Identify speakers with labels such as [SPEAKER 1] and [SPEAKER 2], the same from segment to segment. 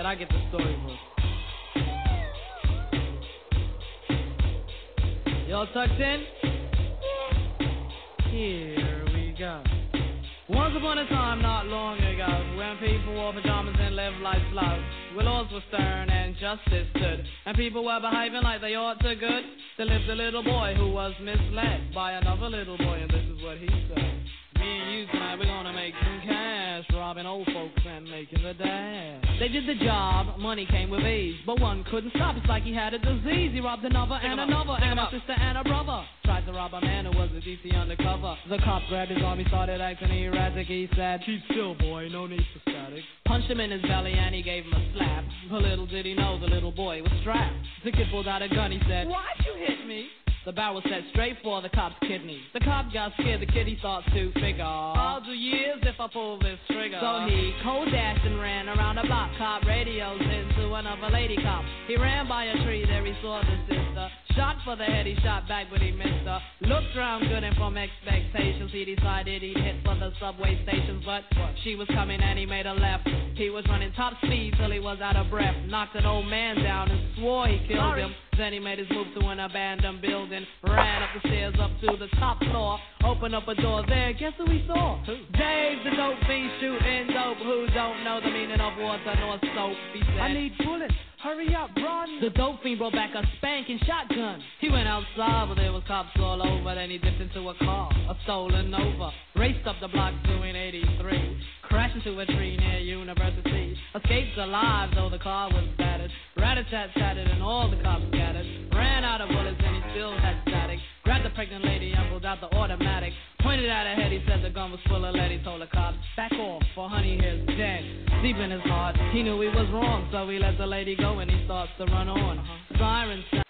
[SPEAKER 1] it. I get the storybook. Y'all tucked in? Here we go. Once upon a time, not long ago, when people wore pajamas and lived life slow, where laws were stern and justice stood, and people were behaving like they ought to good, there lived a little boy who was misled by another little boy, and this is what he said. Me and you tonight, we're gonna make some cash, robbing old folks and making the dash. They did the job, money came with ease, but one couldn't stop, it's like he had a disease. He robbed another and another, and a sister and a brother. Tried to rob a man who was a DC undercover. The cop grabbed his arm, he started acting erratic. He said, keep still, boy, no need for static. Punched him in his belly and he gave him a slap. But little did he know the little boy was strapped. The kid pulled out a gun, he said, why'd you hit me? The barrel set straight for the cop's kidney. The cop got scared, the kid he thought to figure, I'll do years if I pull this trigger. So he cold dashed and ran around the block. Cop radios into another lady cop. He ran by a tree, there he saw the sister. Shot for the head, he shot back but he missed her. Looked around good and from expectations, he decided he'd hit for the subway stations. But she was coming and he made a left. He was running top speed till he was out of breath. Knocked an old man down and swore he killed him. Then he made his move to an abandoned building. Ran up the stairs up to the top floor. Opened up a door there, guess who he saw? Who? Dave, the dope fiend shooting dope. Who don't know the meaning of water nor soap? He said, I need bullets, hurry up, run. The dope fiend brought back a spanking shotgun. He went outside, but there was cops all over. Then he dipped into a car, a stolen Nova. Raced up the block doing 83. Crashed into a tree near University. Escaped alive, though the car was battered. Rat-a-tat-tatted and all the cops scattered. Ran out of bullets and he still had static. Grabbed the pregnant lady and pulled out the automatic. Pointed at her head, he said the gun was full of lead. He told the cops, back off, for honey here's dead. Deep in his heart, he knew he was wrong. So he let the lady go and he starts to run on. Sirens sound.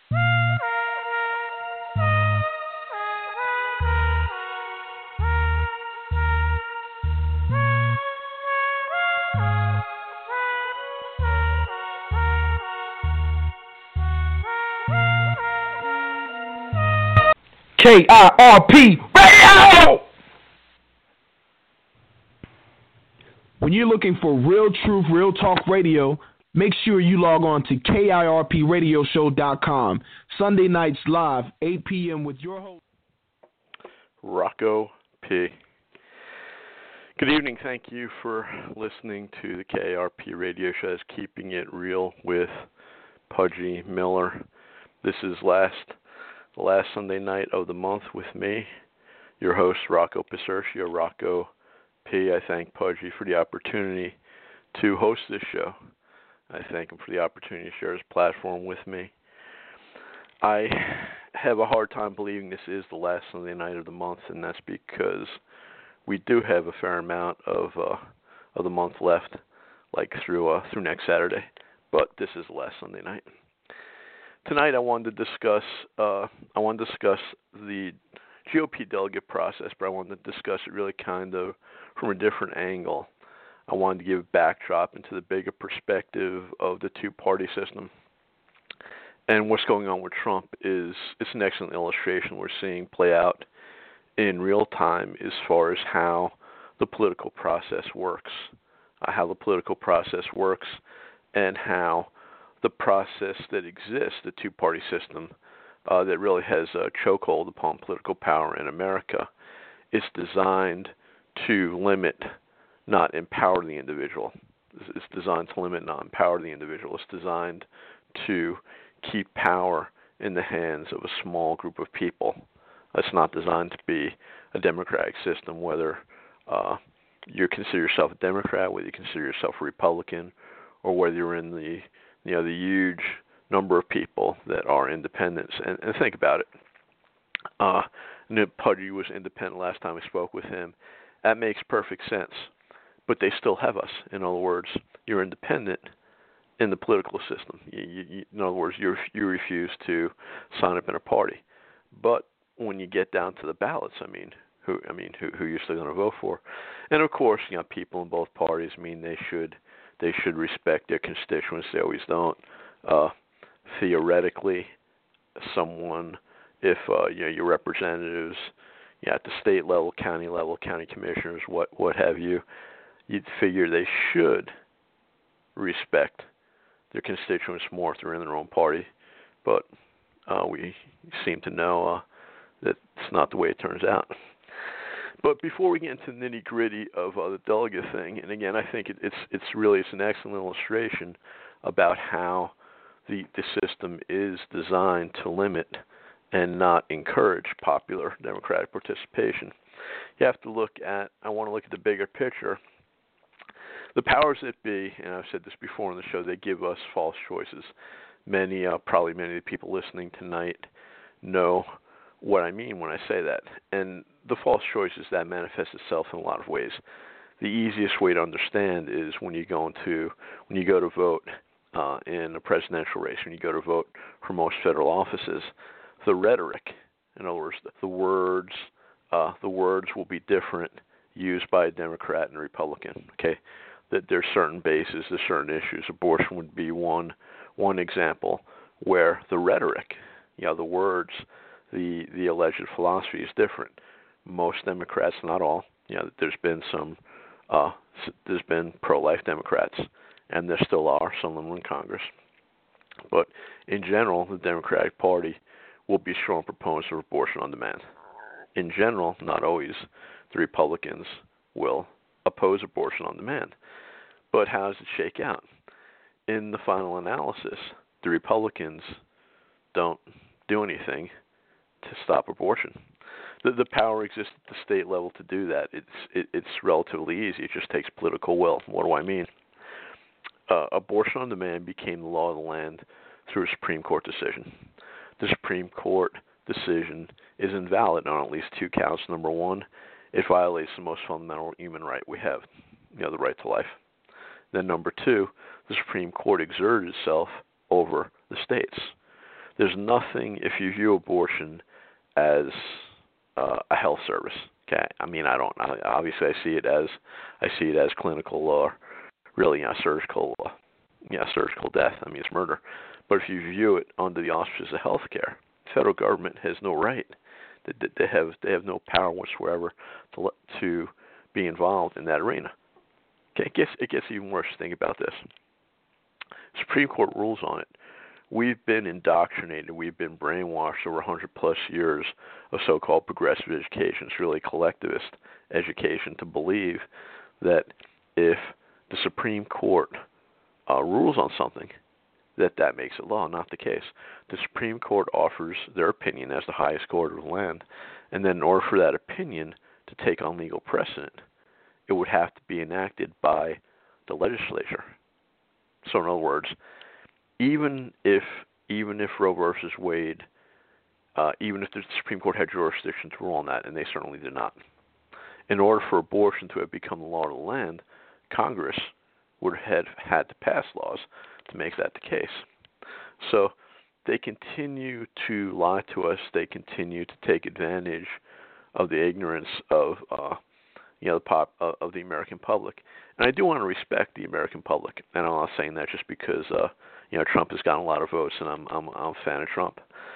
[SPEAKER 2] KIRP Radio! When you're looking for real truth, real talk radio, make sure you log on to KIRPradioshow.com. Sunday nights live, 8 p.m. with your host,
[SPEAKER 3] Rocco P. Good evening. Thank you for listening to the KIRP Radio Show. That's Keeping It Real with Pudgy Miller. This is the last Sunday night of the month with me, your host, Rocco Pacercio, Rocco P. I thank Pudgy for the opportunity to host this show. I thank him for the opportunity to share his platform with me. I have a hard time believing this is the last Sunday night of the month, and that's because we do have a fair amount of the month left, like through next Saturday. But this is the last Sunday night. Tonight I wanted to discuss the GOP delegate process, but I wanted to discuss it really kind of from a different angle. I wanted to give a backdrop into the bigger perspective of the two-party system. And what's going on with Trump it's an excellent illustration we're seeing play out in real time as far as how the political process works, and how the process that exists, the two-party system, that really has a chokehold upon political power in America, is designed to limit, not empower the individual. It's designed to limit, not empower the individual. It's designed to keep power in the hands of a small group of people. It's not designed to be a democratic system, whether you consider yourself a Democrat, whether you consider yourself a Republican, or whether you're in the huge number of people that are independents. And think about it. Pudgy was independent last time I spoke with him. That makes perfect sense. But they still have us. In other words, you're independent in the political system. In other words, you refuse to sign up in a party. But when you get down to the ballots, who you're still going to vote for? And of course, people in both parties. They should respect their constituents. They always don't. Theoretically, if your representatives, at the state level, county commissioners, what have you, you'd figure they should respect their constituents more if they're in their own party. But we seem to know that it's not the way it turns out. But before we get into the nitty-gritty of the delegate thing, and again, I think it's an excellent illustration about how the system is designed to limit and not encourage popular Democratic participation. You have to I want to look at the bigger picture. The powers that be, and I've said this before on the show, they give us false choices. Probably many of the people listening tonight know what I mean when I say that. And the false choices, that manifests itself in a lot of ways. The easiest way to understand is when you go to vote in a presidential race, when you go to vote for most federal offices, the rhetoric, in other words, the words will be different used by a Democrat and a Republican. Okay, that there's certain bases, there's certain issues. Abortion would be one example where the rhetoric, the words, the alleged philosophy is different. Most Democrats, not all, there's been pro-life Democrats, and there still are, some of them in Congress. But in general, the Democratic Party will be strong proponents of abortion on demand. In general, not always, the Republicans will oppose abortion on demand. But how does it shake out? In the final analysis, the Republicans don't do anything to stop abortion. The power exists at the state level to do that. It's relatively easy. It just takes political will. What do I mean? Abortion on demand became the law of the land through a Supreme Court decision. The Supreme Court decision is invalid on at least two counts. Number one, it violates the most fundamental human right we have, the right to life. Then number two, the Supreme Court exerted itself over the states. There's nothing, if you view abortion as a health service. Okay, I mean, obviously I see it as clinical law, really, surgical death. I mean, it's murder. But if you view it under the auspices of health care, the federal government has no right. They have no power whatsoever to be involved in that arena. Okay, it gets even worse. Think about this. Supreme Court rules on it. We've been indoctrinated, we've been brainwashed over 100-plus years of so-called progressive education. It's really collectivist education to believe that if the Supreme Court rules on something, that makes it law. Not the case. The Supreme Court offers their opinion as the highest court of the land, and then in order for that opinion to take on legal precedent, it would have to be enacted by the legislature. So in other words, even if Roe versus Wade, even if the Supreme Court had jurisdiction to rule on that, and they certainly did not, in order for abortion to have become the law of the land, Congress would have had to pass laws to make that the case. So they continue to lie to us. They continue to take advantage of the ignorance of of the American public. And I do want to respect the American public, and I'm not saying that just because Trump has gotten a lot of votes, and I'm a fan of Trump.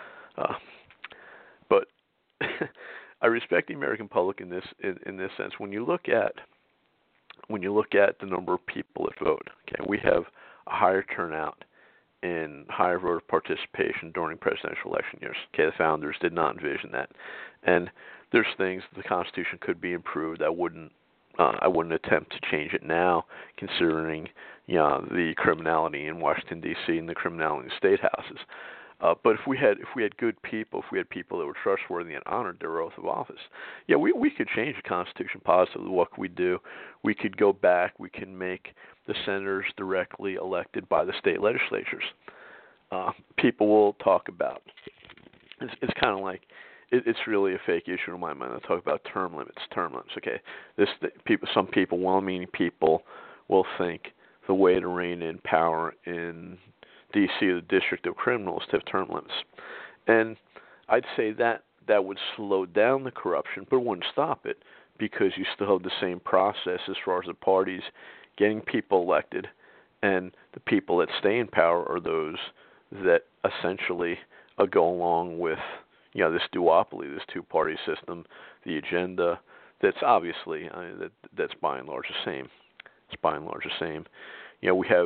[SPEAKER 3] But I respect the American public in this sense. When you look at the number of people that vote, okay, we have a higher turnout and higher voter participation during presidential election years. Okay, the founders did not envision that, and there's things the Constitution could be improved. I wouldn't attempt to change it now, considering the criminality in Washington D.C. and the criminality in state houses. But if we had good people, if we had people that were trustworthy and honored their oath of office, we could change the Constitution positively. What could we do? We could go back. We can make the senators directly elected by the state legislatures. People will talk about. It's kind of like it's really a fake issue in my mind. I talk about term limits. Okay, some people, well-meaning people, will think the way to rein in power in D.C., the District of Criminals, to have term limits. And I'd say that would slow down the corruption, but it wouldn't stop it, because you still have the same process as far as the parties getting people elected, and the people that stay in power are those that essentially go along with this duopoly, this two-party system, the agenda that's obviously that's by and large the same. It's by and large the same. We have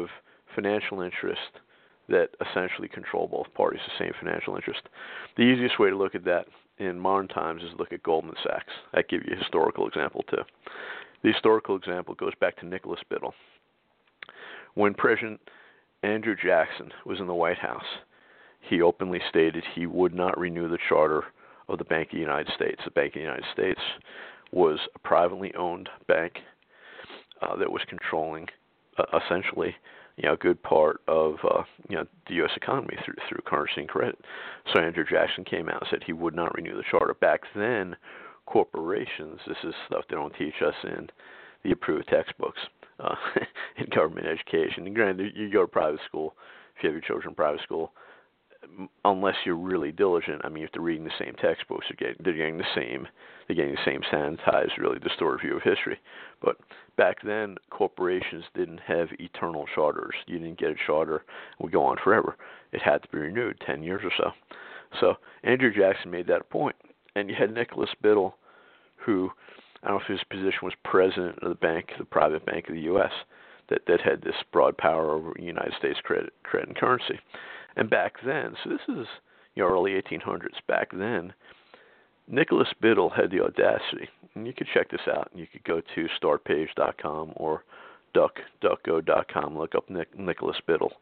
[SPEAKER 3] financial interest that essentially control both parties, the same financial interest. The easiest way to look at that in modern times is look at Goldman Sachs. That gives you a historical example too. The historical example goes back to Nicholas Biddle. When President Andrew Jackson was in the White House, he openly stated he would not renew the charter of the Bank of the United States. The Bank of the United States was a privately owned bank that was controlling essentially, a good part of the U.S. economy through currency and credit. So Andrew Jackson came out and said he would not renew the charter. Back then, corporations, this is stuff they don't teach us in the approved textbooks in government education. And granted, you go to private school, if you have your children in private school, unless you're really diligent, I mean, if they're reading the same textbooks, they're getting the same sanitized, really distorted view of history. But back then, corporations didn't have eternal charters. You didn't get a charter and would go on forever. It had to be renewed 10 years or so. So Andrew Jackson made that a point. And you had Nicholas Biddle, who, I don't know if his position was president of the bank, the private bank of the U.S., that had this broad power over United States credit and currency. And back then, so this is early 1800s. Back then, Nicholas Biddle had the audacity, and you could check this out. You could go to startpage.com or duckduckgo.com, look up Nicholas Biddle,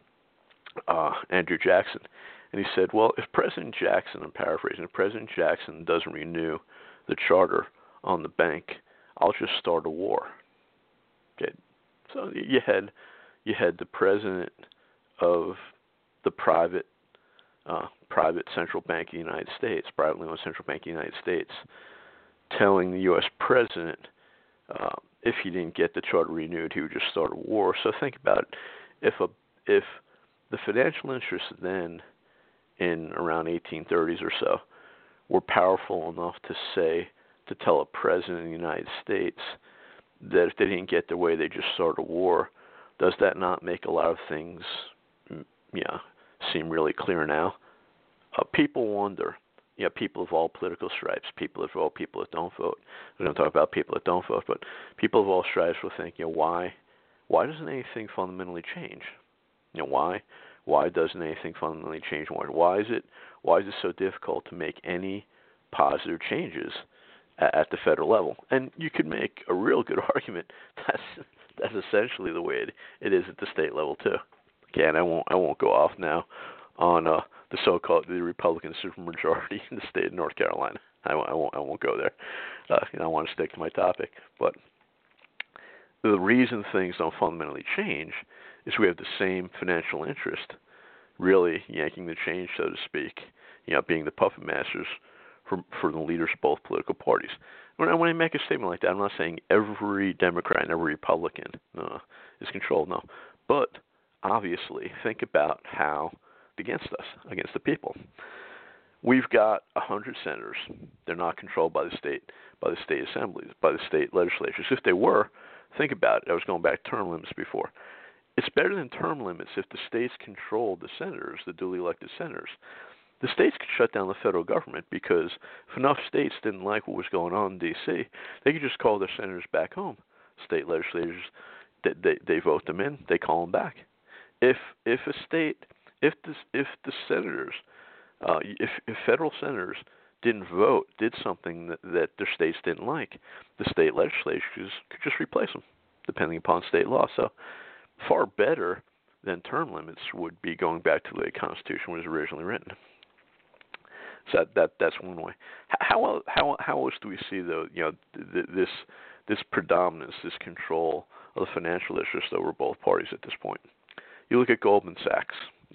[SPEAKER 3] Andrew Jackson. And he said, well, if President Jackson, I'm paraphrasing, if President Jackson doesn't renew the charter on the bank, I'll just start a war. Okay. So you had the president of the private central bank of the United States, privately owned central bank of the United States, telling the U.S. president if he didn't get the charter renewed, he would just start a war. So think about it. If the financial interests then in around 1830s or so were powerful enough to tell a president of the United States that if they didn't get their way, they just start a war, does that not make a lot of things seem really clear now? People wonder, people of all political stripes, people that vote, people that don't vote. We're going to talk about people that don't vote, but people of all stripes will think, why doesn't anything fundamentally change? Why doesn't anything fundamentally change? Why is it so difficult to make any positive changes at the federal level? And you could make a real good argument that's essentially the way it is at the state level too. Okay, and I won't go off now on the so-called the Republican supermajority in the state of North Carolina. I won't go there. I want to stick to my topic. But the reason things don't fundamentally change is we have the same financial interest, really yanking the chain, so to speak. Being the puppet masters for the leaders of both political parties. When I make a statement like that, I'm not saying every Democrat and every Republican is controlled. No, but obviously, think about how against us, against the people. We've got 100 senators. They're not controlled by the state assemblies, by the state legislatures. If they were, think about it. I was going back to term limits before. It's better than term limits if the states controlled the senators, the duly elected senators. The states could shut down the federal government because if enough states didn't like what was going on in D.C., they could just call their senators back home. State legislators, they vote them in, they call them back. If federal senators didn't vote, did something that their states didn't like, the state legislatures could just replace them, depending upon state law. So far better than term limits would be going back to the way the Constitution was originally written. So that's one way. How else do we see though? This predominance, this control of the financial interests over both parties at this point. You look at Goldman Sachs.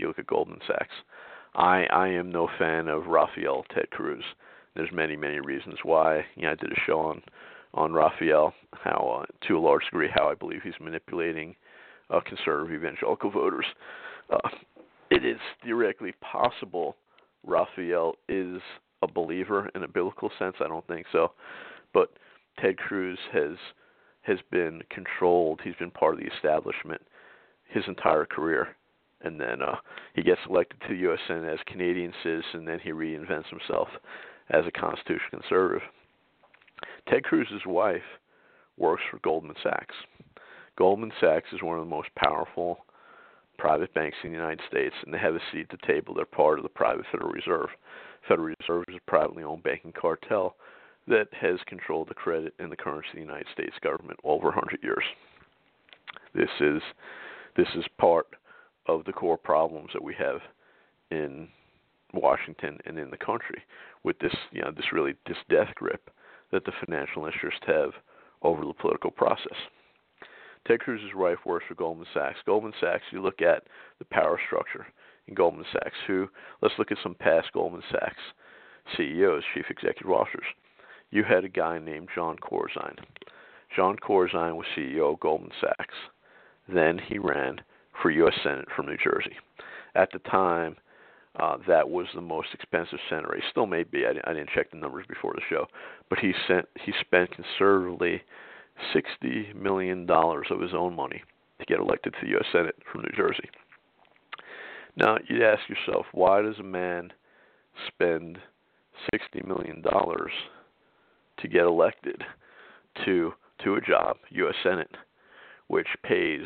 [SPEAKER 3] I am no fan of Rafael Ted Cruz. There's many reasons why. I did a show on Rafael, how to a large degree how I believe he's manipulating conservative evangelical voters. It is theoretically possible Rafael is a believer in a biblical sense. I don't think so, but Ted Cruz has been controlled. He's been part of the establishment his entire career, and then he gets elected to the U.S. Senate as a Canadian citizen, then he reinvents himself as a constitutional conservative. Ted Cruz's wife works for Goldman Sachs. Goldman Sachs is one of the most powerful private banks in the United States, and they have a seat at the table. They're part of the private Federal Reserve. Federal Reserve is a privately owned banking cartel that has controlled the credit and the currency of the United States government over 100 years. This is part of the core problems that we have in Washington and in the country with this death grip that the financial interests have over the political process. Ted Cruz's wife works for Goldman Sachs. Goldman Sachs, you look at the power structure in Goldman Sachs. Let's look at some past Goldman Sachs CEOs, chief executive officers. You had a guy named John Corzine. John Corzine was CEO of Goldman Sachs. Then he ran for U.S. Senate from New Jersey. At the time, that was the most expensive senator. He still may be. I didn't check the numbers before the show, but he spent conservatively $60 million of his own money to get elected to the U.S. Senate from New Jersey. Now, you'd ask yourself, why does a man spend $60 million to get elected to a job, U.S. Senate, which pays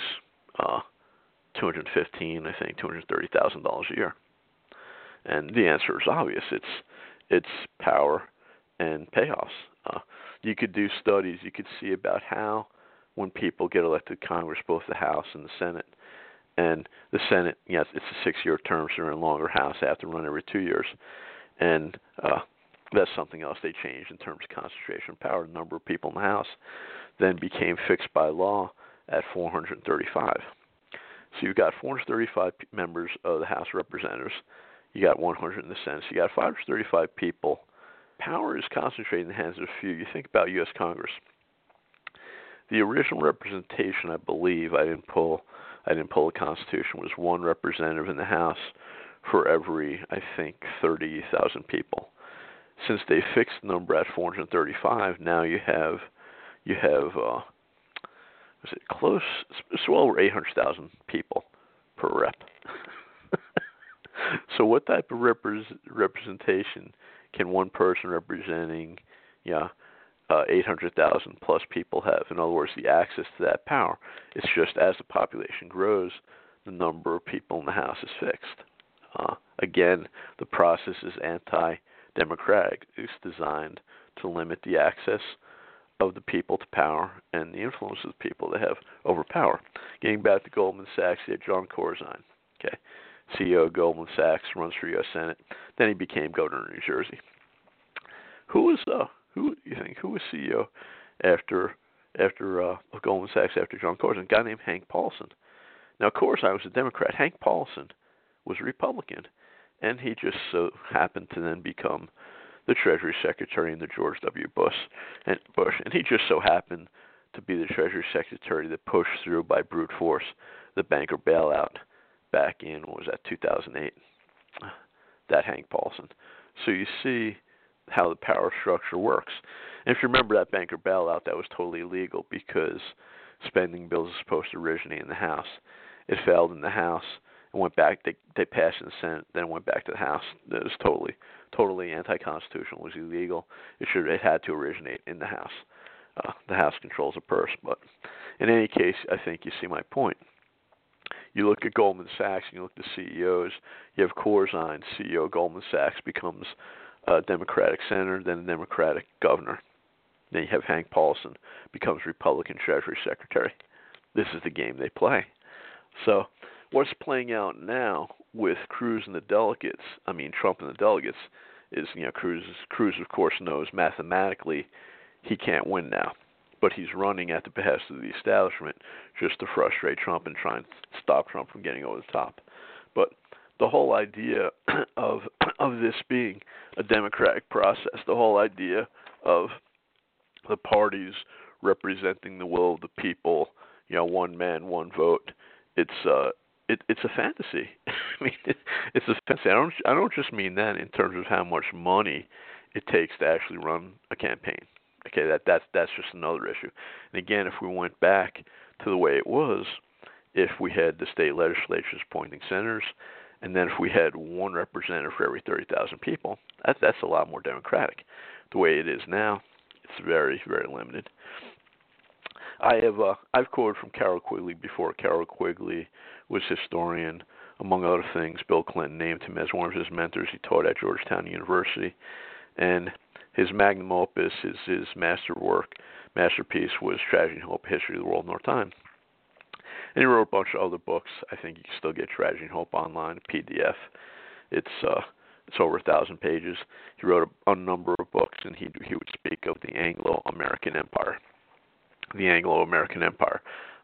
[SPEAKER 3] $230,000 a year? And the answer is obvious. It's power and payoffs. You could do studies. You could see about how when people get elected to Congress, both the House and the Senate, and the Senate, yes, it's a 6-year term, so they're in longer House. They have to run every 2 years. And that's something else they changed in terms of concentration of power. The number of people in the House then became fixed by law at 435. So you've got 435 members of the House of Representatives. You got 100 in the Senate. So you got 535 people. Power is concentrated in the hands of a few. You think about U.S. Congress. The original representation, I believe, I didn't pull the Constitution, was one representative in the House for every, I think, 30,000 people. Since they fixed the number at 435, now you have close, it's well over 800,000 people per rep. So what type of representation can one person representing 800,000 plus people have? In other words, the access to that power. It's just as the population grows, the number of people in the House is fixed. Again, the process is anti-democratic. It's designed to limit the access of the people to power and the influence of the people they have over power. Getting back to Goldman Sachs, you had John Corzine, CEO of Goldman Sachs, runs for U.S. Senate. Then he became governor of New Jersey. Who was CEO after Goldman Sachs after John Corzine? A guy named Hank Paulson. Now, Corzine was a Democrat. Hank Paulson was a Republican, and he just so happened to then become the Treasury Secretary under George W. Bush, and he just so happened to be the Treasury Secretary that pushed through by brute force the banker bailout back in, 2008, that Hank Paulson. So you see how the power structure works. And if you remember that banker bailout, that was totally illegal because spending bills are supposed to originate in the House. It failed in the House and went back. They passed in the Senate, then went back to the House. It was totally anti-constitutional. It was illegal. It had to originate in the House. The House controls the purse. But in any case, I think you see my point. You look at Goldman Sachs, and you look at the CEOs. You have Corzine, CEO of Goldman Sachs, becomes a Democratic senator, then a Democratic governor. Then you have Hank Paulson, becomes Republican Treasury Secretary. This is the game they play. So what's playing out now with Cruz and the delegates, Trump and the delegates, is, Cruz, of course, knows mathematically he can't win now. But he's running at the behest of the establishment just to frustrate Trump and try and stop Trump from getting over the top. But the whole idea of this being a democratic process, the whole idea of the parties representing the will of the people, one man, one vote, it's a fantasy. It's a fantasy. I don't just mean that in terms of how much money it takes to actually run a campaign. Okay, that's just another issue. And again, if we went back to the way it was, if we had the state legislatures appointing senators, and then if we had one representative for every 30,000 people, that's a lot more democratic. The way it is now, it's very, very limited. I've quoted from Carroll Quigley before. Carroll Quigley was historian. Among other things, Bill Clinton named him as one of his mentors. He taught at Georgetown University, and his magnum opus, his masterpiece was Tragedy and Hope: History of the World in Our Time. And he wrote a bunch of other books. I think you can still get Tragedy and Hope online, PDF. It's over 1,000 pages. He wrote a number of books, and he would speak of the Anglo-American Empire. The Anglo-American Empire.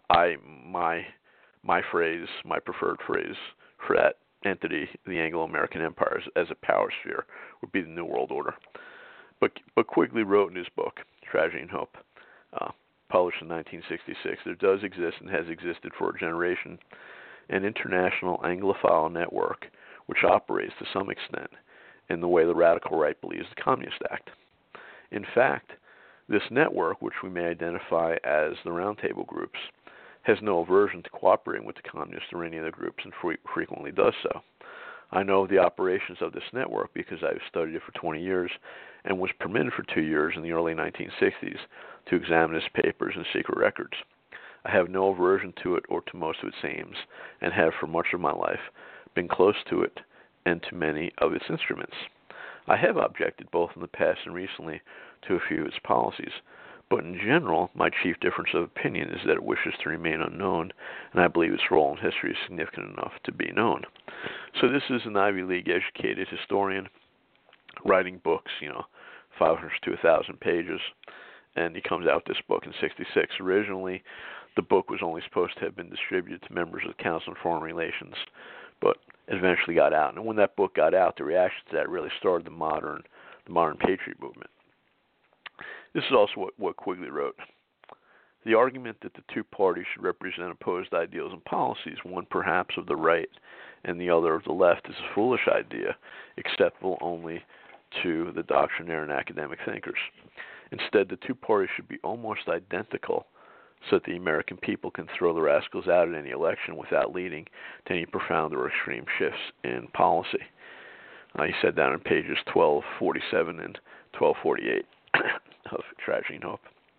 [SPEAKER 3] My preferred phrase for that entity, the Anglo-American Empire, as a power sphere, would be the New World Order. But Quigley wrote in his book, Tragedy and Hope, published in 1966, there does exist and has existed for a generation an international Anglophile network which operates to some extent in the way the radical right believes the Communist Act. In fact, this network, which we may identify as the Roundtable groups, has no aversion to cooperating with the Communists or any other groups and frequently does so. I know of the operations of this network because I've studied it for 20 years and was permitted for 2 years in the early 1960s to examine its papers and secret records. I have no aversion to it or to most of its aims, and have for much of my life been close to it and to many of its instruments. I have objected both in the past and recently to a few of its policies, but in general, my chief difference of opinion is that it wishes to remain unknown, and I believe its role in history is significant enough to be known. So this is an Ivy League educated historian writing books, 500 to 1,000 pages, and he comes out with this book in 1966. Originally, the book was only supposed to have been distributed to members of the Council on Foreign Relations, but it eventually got out. And when that book got out, the reaction to that really started the modern patriot movement. This is also what Quigley wrote. The argument that the two parties should represent opposed ideals and policies, one perhaps of the right and the other of the left, is a foolish idea, acceptable only to the doctrinaire and academic thinkers. Instead, the two parties should be almost identical so that the American people can throw the rascals out at any election without leading to any profound or extreme shifts in policy. He said that on pages 1247 and 1248 of Tragedy and Hope.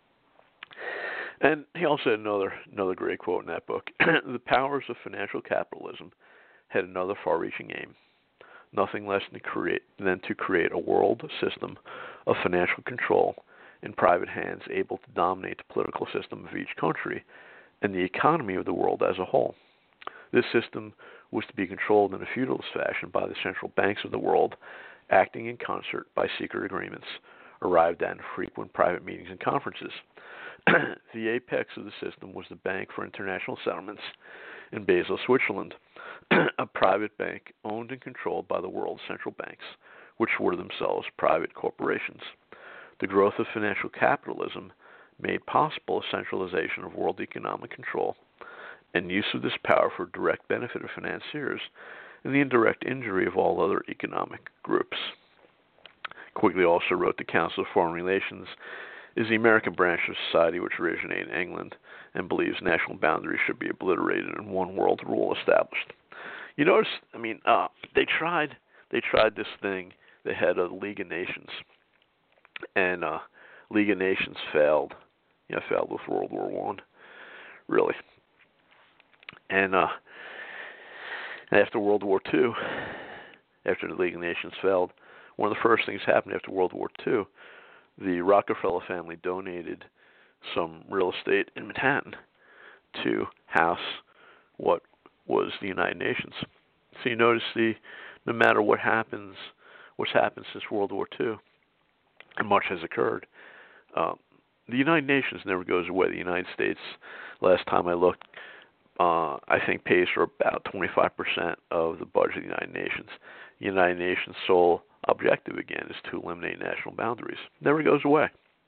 [SPEAKER 3] And he also had another great quote in that book. The powers of financial capitalism had another far-reaching aim, nothing less than to create a world system of financial control in private hands able to dominate the political system of each country and the economy of the world as a whole. This system was to be controlled in a feudalist fashion by the central banks of the world, acting in concert by secret agreements arrived at in frequent private meetings and conferences. The apex of the system was the Bank for International Settlements in Basel, Switzerland, a private bank owned and controlled by the world's central banks, which were themselves private corporations. The growth of financial capitalism made possible a centralization of world economic control and use of this power for direct benefit of financiers and the indirect injury of all other economic groups. Quigley also wrote the Council of Foreign Relations is the American branch of society which originated in England and believes national boundaries should be obliterated and one world rule established. You notice, they tried this thing. They had a League of Nations, and League of Nations failed. Failed with World War I, really. And after World War II, after the League of Nations failed, one of the first things happened after World War II, the Rockefeller family donated some real estate in Manhattan to house what was the United Nations. So you notice no matter what's happened since World War II, and much has occurred, the United Nations never goes away. The United States, last time I looked, I think pays for about 25% of the budget of the United Nations. The United Nations' sole objective, again, is to eliminate national boundaries. Never goes away.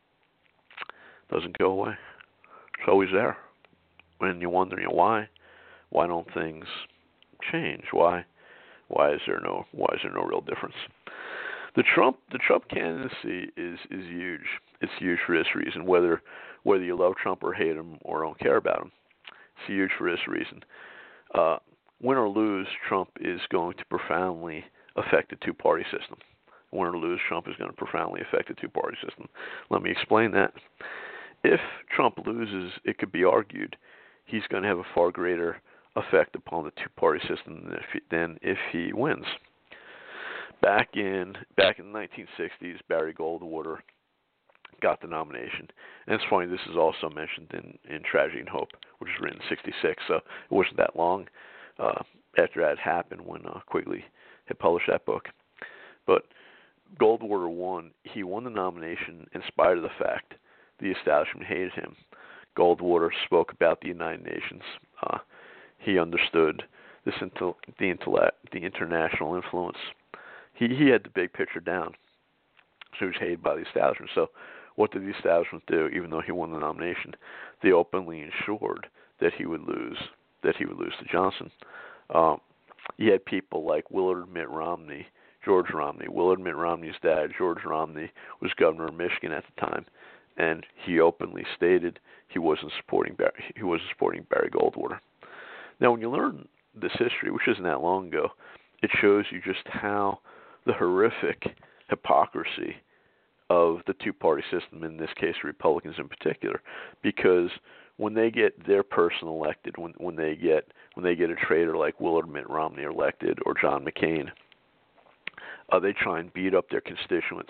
[SPEAKER 3] Doesn't go away. It's always there. When you're wondering why don't things change? Why is there no real difference? The Trump candidacy is huge. It's huge for this reason. Whether you love Trump or hate him or don't care about him, it's huge for this reason. Win or lose, Trump is going to profoundly affect the two-party system. Win or lose, Trump is going to profoundly affect the two-party system. Let me explain that. if Trump loses, it could be argued he's going to have a far greater effect upon the two-party system than if he wins. Back in the 1960s, Barry Goldwater got the nomination. And it's funny, this is also mentioned in Tragedy and Hope, which was written in 1966, so it wasn't that long after that happened when Quigley had published that book. But Goldwater won. He won the nomination in spite of the fact the establishment hated him. Goldwater spoke about the United Nations. He understood the international influence. He had the big picture down. So he was hated by the establishment. So what did the establishment do? Even though he won the nomination, they openly ensured that he would lose to Johnson. You had people like Willard Mitt Romney, George Romney. Willard Mitt Romney's dad, George Romney, was governor of Michigan at the time, and he openly stated he wasn't supporting Barry Goldwater. Now, when you learn this history, which isn't that long ago, it shows you just how the horrific hypocrisy of the two-party system, in this case Republicans in particular, because when they get their person elected, when they get a traitor like Willard Mitt Romney elected or John McCain, they try and beat up their constituents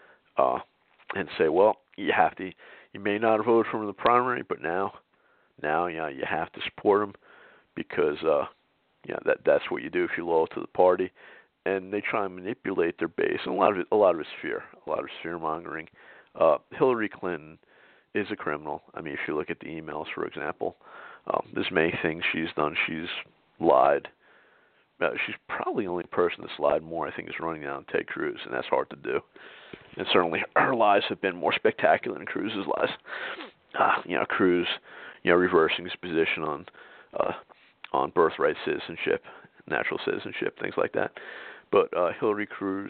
[SPEAKER 3] and say, well, you may not have voted for him in the primary, but now you have to support him because that's what you do if you're loyal to the party. And they try and manipulate their base, and a lot of it's fear, fear mongering. Hillary Clinton is a criminal. I mean, if you look at the emails, for example, there's many things she's done. She's lied. She's probably the only person that's lied more, I think, is running down Ted Cruz, and that's hard to do. And certainly her lies have been more spectacular than Cruz's lies. Cruz, reversing his position on birthright citizenship, natural citizenship, things like that. But Hillary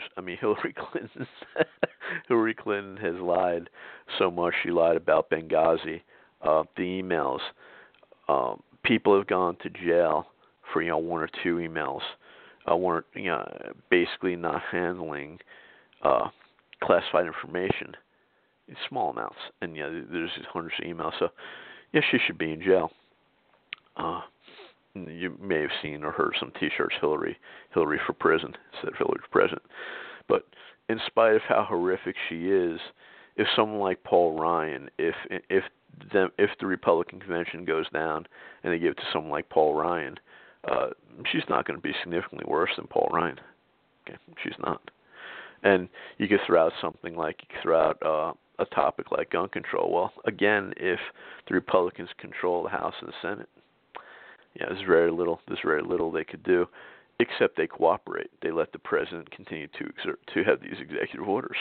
[SPEAKER 3] Clinton has lied so much. She lied about Benghazi, the emails. People have gone to jail for one or two emails, basically not handling classified information in small amounts. And there's hundreds of emails. So she should be in jail. You may have seen or heard some T-shirts, Hillary for prison, instead of Hillary for president. But in spite of how horrific she is, if someone like Paul Ryan, if the Republican convention goes down and they give it to someone like Paul Ryan, she's not going to be significantly worse than Paul Ryan. Okay, she's not. And you could throw out something like a topic like gun control. Well, again, if the Republicans control the House and the Senate, there's very little they could do, except they cooperate. They let the president continue to have these executive orders.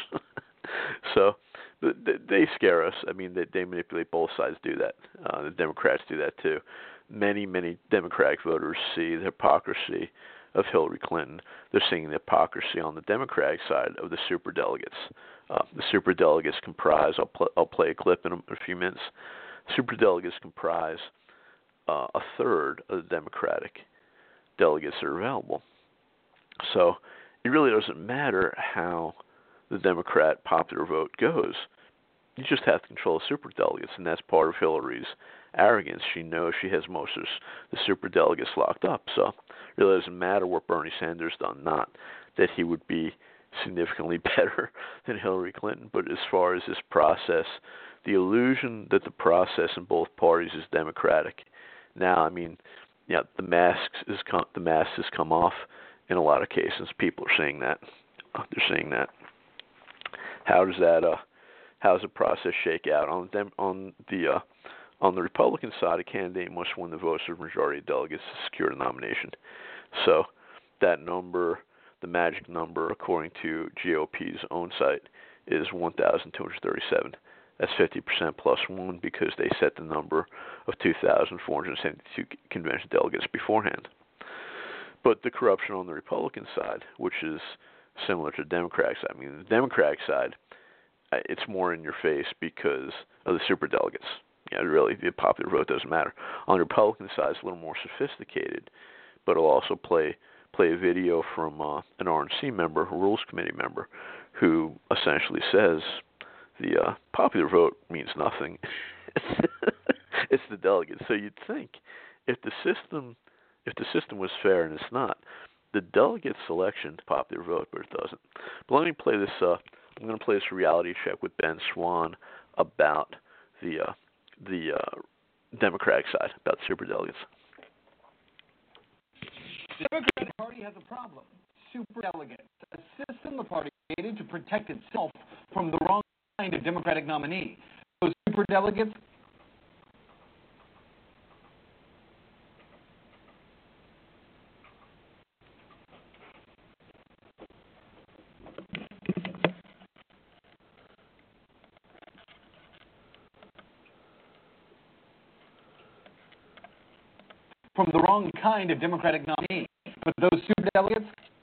[SPEAKER 3] So they scare us. I mean, they manipulate. Both sides do that. The Democrats do that too. Many Democratic voters see the hypocrisy of Hillary Clinton. They're seeing the hypocrisy on the Democratic side of the superdelegates. The superdelegates comprise. I'll play a clip in a few minutes. Superdelegates comprise a third of the Democratic delegates that are available. So it really doesn't matter how the Democrat popular vote goes. You just have to control the superdelegates, and that's part of Hillary's arrogance. She knows she has most of the superdelegates locked up. So it really doesn't matter what Bernie Sanders done, not that he would be significantly better than Hillary Clinton, but as far as this process, the illusion that the process in both parties is democratic. Now, I mean, the mask has come off in a lot of cases. People are saying that. They're saying that. How does the process shake out on the Republican side? A candidate must win the votes of a majority of delegates to secure the nomination. So that number, the magic number, according to GOP's own site, is 1,237. That's 50% plus one because they set the number of 2,472 convention delegates beforehand. But the corruption on the Republican side, which is similar to the Democratic side, I mean, the Democratic side, it's more in your face because of the superdelegates. Really, the popular vote doesn't matter. On the Republican side, it's a little more sophisticated, but it'll also play a video from an RNC member, a Rules Committee member, who essentially says the popular vote means nothing. It's the delegates. So you'd think if the system was fair, and it's not, the delegate selection popular vote, but it doesn't. But let me play this. I'm going to play this reality check with Ben Swann about the Democratic side, about superdelegates.
[SPEAKER 4] The Democratic Party has a problem. Superdelegates, a system the party created to protect itself from the wrong kind of Democratic nominee. Those superdelegates. From the wrong kind of Democratic nominee. But those superdelegates.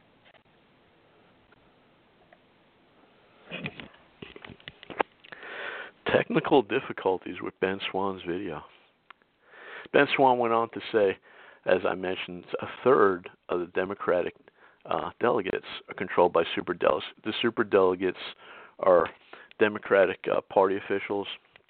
[SPEAKER 3] Technical difficulties with Ben Swann's video. Ben Swann went on to say, as I mentioned, a third of the Democratic delegates are controlled by superdelegates. The superdelegates are Democratic Party officials.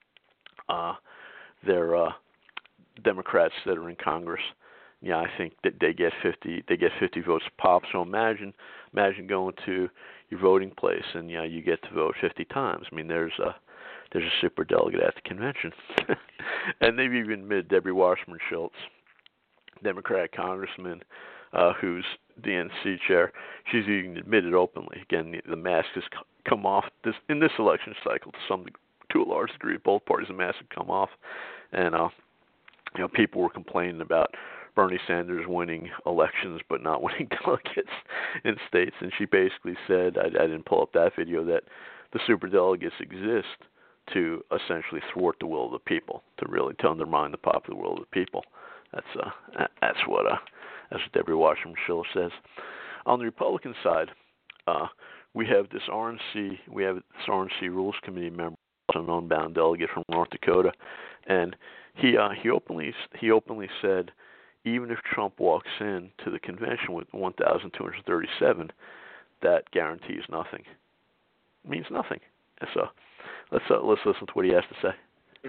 [SPEAKER 3] They're Democrats that are in Congress. Yeah, I think that they get 50 votes pop. So imagine going to your voting place and you get to vote 50 times. I mean, there's a superdelegate at the convention. And they've even admitted Debbie Wasserman Schultz, Democratic congressman, who's DNC chair, she's even admitted openly. Again, the mask has come off in this election cycle to a large degree. Both parties, the mask have come off, and people were complaining about Bernie Sanders winning elections but not winning delegates in states, and she basically said, I didn't pull up that video, that the superdelegates exist to essentially thwart the will of the people, to really to undermine the popular will of the people. That's what Debbie Wasserman Schultz says. On the Republican side, we have this RNC Rules Committee member, also an unbound delegate from North Dakota, and he openly said, even if Trump walks in to the convention with 1,237, that guarantees nothing. It means nothing. And so let's listen to what he has to say.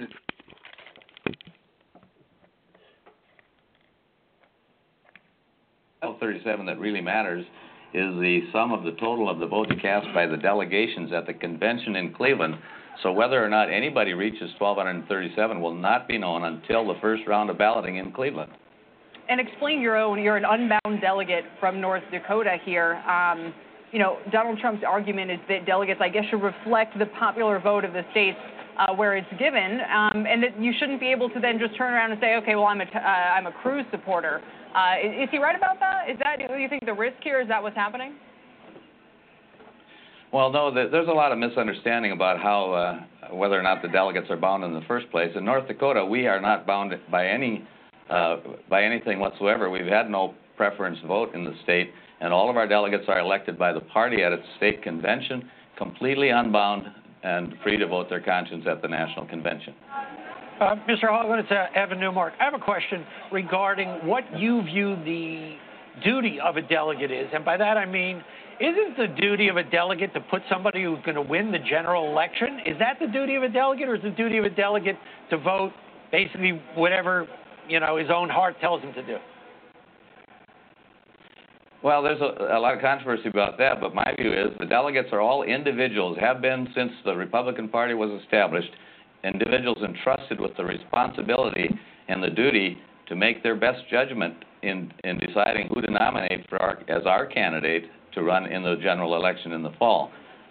[SPEAKER 5] 37 that really matters is the sum of the total of the votes cast by the delegations at the convention in Cleveland. So whether or not anybody reaches 1,237 will not be known until the first round of balloting in Cleveland.
[SPEAKER 6] And explain you're an unbound delegate from North Dakota here. Donald Trump's argument is that delegates, I guess, should reflect the popular vote of the states where it's given, and that you shouldn't be able to then just turn around and say, okay, well, I'm a Cruz supporter. Is he right about that? Do you think the risk here? Is that what's happening?
[SPEAKER 5] Well, no, there's a lot of misunderstanding about how whether or not the delegates are bound in the first place. In North Dakota, we are not bound by anything whatsoever. We've had no preference vote in the state, and all of our delegates are elected by the party at its state convention, completely unbound and free to vote their conscience at the national convention.
[SPEAKER 7] Mr. Hogland, it's Evan Newmark. I have a question regarding what you view the duty of a delegate is, and by that I mean, isn't the duty of a delegate to put somebody who's going to win the general election? Is that the duty of a delegate, or is the duty of a delegate to vote basically whatever his own heart tells him to do?
[SPEAKER 5] Well, there's a lot of controversy about that, but my view is the delegates are all individuals, have been since the Republican Party was established, individuals entrusted with the responsibility and the duty to make their best judgment in deciding who to nominate as our candidate to run in the general election in the fall.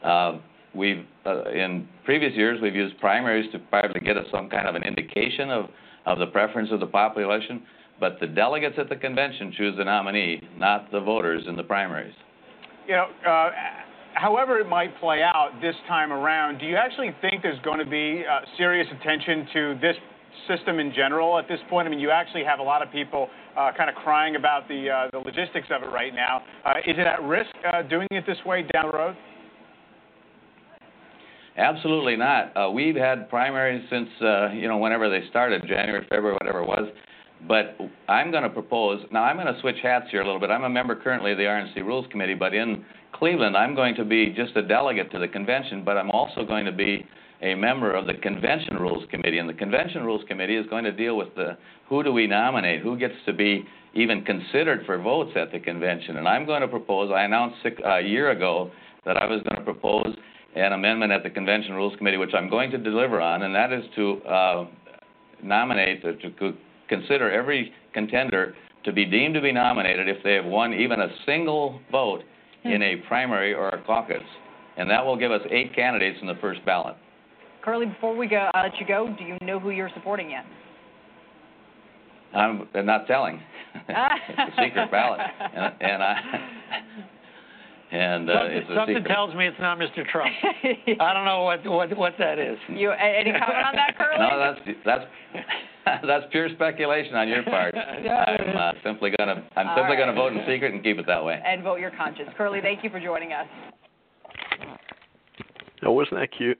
[SPEAKER 5] In previous years, we've used primaries to probably get us some kind of an indication of the preference of the population, but the delegates at the convention choose the nominee, not the voters in the primaries.
[SPEAKER 8] However it might play out this time around, do you actually think there's going to be serious attention to this system in general at this point? I mean, you actually have a lot of people kind of crying about the logistics of it right now. Is it at risk doing it this way down the road?
[SPEAKER 5] Absolutely not. We've had primaries since, whenever they started, January, February, whatever it was. But I'm going to propose, now I'm going to switch hats here a little bit. I'm a member currently of the RNC Rules Committee, but in Cleveland I'm going to be just a delegate to the convention, but I'm also going to be a member of the Convention Rules Committee, and the Convention Rules Committee is going to deal with who do we nominate, who gets to be even considered for votes at the convention. And I'm going to propose, I announced a year ago that I was going to propose an amendment at the Convention Rules Committee, which I'm going to deliver on, and that is to nominate, to consider every contender to be deemed to be nominated if they have won even a single vote in a primary or a caucus. And that will give us 8 candidates in the first ballot.
[SPEAKER 6] Curly, before we go, I'll let you go. Do you know who you're supporting yet?
[SPEAKER 5] I'm not telling. It's a secret ballot, and it's a
[SPEAKER 7] something
[SPEAKER 5] secret.
[SPEAKER 7] tells me it's not Mr. Trump. I don't know what that is.
[SPEAKER 6] Any comment on that, Curly?
[SPEAKER 5] No, that's pure speculation on your part. I'm simply gonna vote in secret and keep it that way.
[SPEAKER 6] And vote your conscience. Curly, thank you for joining us.
[SPEAKER 3] Now, wasn't that cute?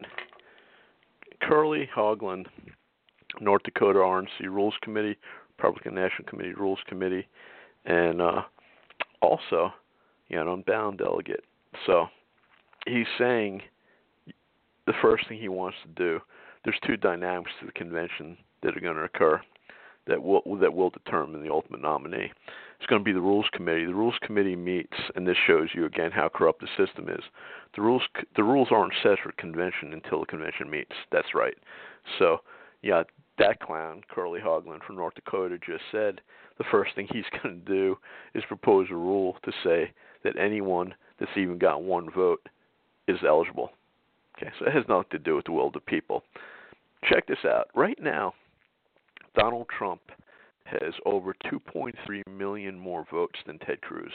[SPEAKER 3] Curly Haugland, North Dakota RNC Rules Committee, Republican National Committee Rules Committee, and also, an unbound delegate. So he's saying the first thing he wants to do, there's 2 dynamics to the convention that are going to occur that will determine the ultimate nominee. It's going to be the Rules Committee. The Rules Committee meets, and this shows you again how corrupt the system is. The rules aren't set for convention until the convention meets. That's right. So, that clown, Curly Haugland from North Dakota, just said the first thing he's going to do is propose a rule to say that anyone that's even got 1 vote is eligible. Okay, so it has nothing to do with the will of the people. Check this out. Right now, Donald Trump has over 2.3 million more votes than Ted Cruz.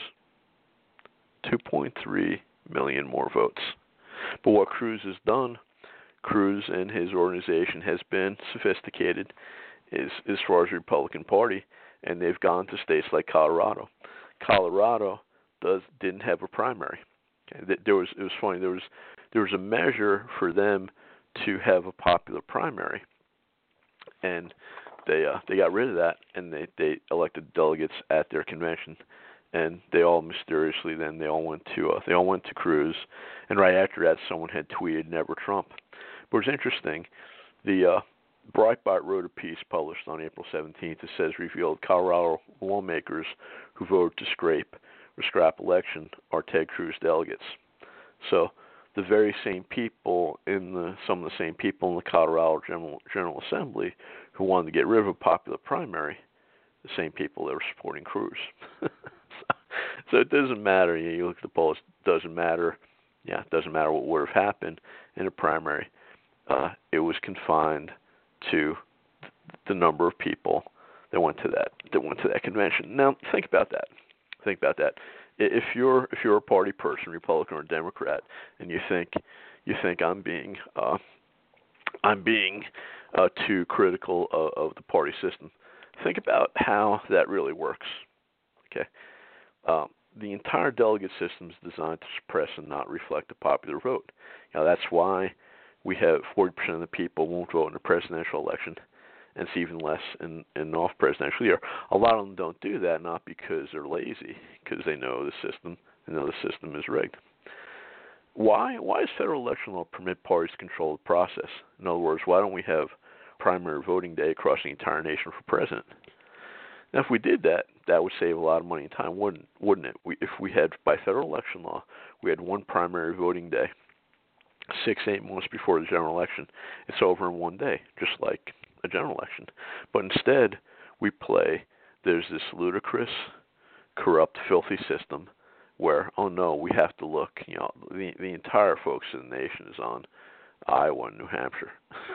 [SPEAKER 3] 2.3 million more votes. But what Cruz has done, Cruz and his organization has been sophisticated as far as the Republican Party, and they've gone to states like Colorado. Colorado didn't have a primary. Okay? It was funny. There was a measure for them to have a popular primary, and they got rid of that, and they elected delegates at their convention, and they all mysteriously then they all went to Cruz, and right after that someone had tweeted "Never Trump." But it's interesting. The Breitbart wrote a piece published on April 17th that says revealed Colorado lawmakers who voted to scrap election are Ted Cruz delegates. So the very same people some of the same people in the Colorado General Assembly who wanted to get rid of a popular primary, the same people that were supporting Cruz. So it doesn't matter. You look at the polls, it doesn't matter. Yeah, it doesn't matter what would have happened in a primary. It was confined to the number of people that went to that convention. Now think about that. If you're a party person, Republican or Democrat, and you think I'm being too critical of the party system, think about how that really works. Okay, the entire delegate system is designed to suppress and not reflect the popular vote. Now that's why we have 40% of the people won't vote in a presidential election, and it's even less in an off-presidential year. A lot of them don't do that, not because they're lazy, because they know the system is rigged. Why does federal election law permit parties to control the process? In other words, why don't we have primary voting day across the entire nation for president? Now, if we did that, that would save a lot of money and time, wouldn't it? If we had, by federal election law, we had one primary voting day, 6-8 months before the general election, it's over in one day, just like a general election. But instead, there's this ludicrous, corrupt, filthy system where, oh no, we have to look, the entire focus of the nation is on Iowa and New Hampshire.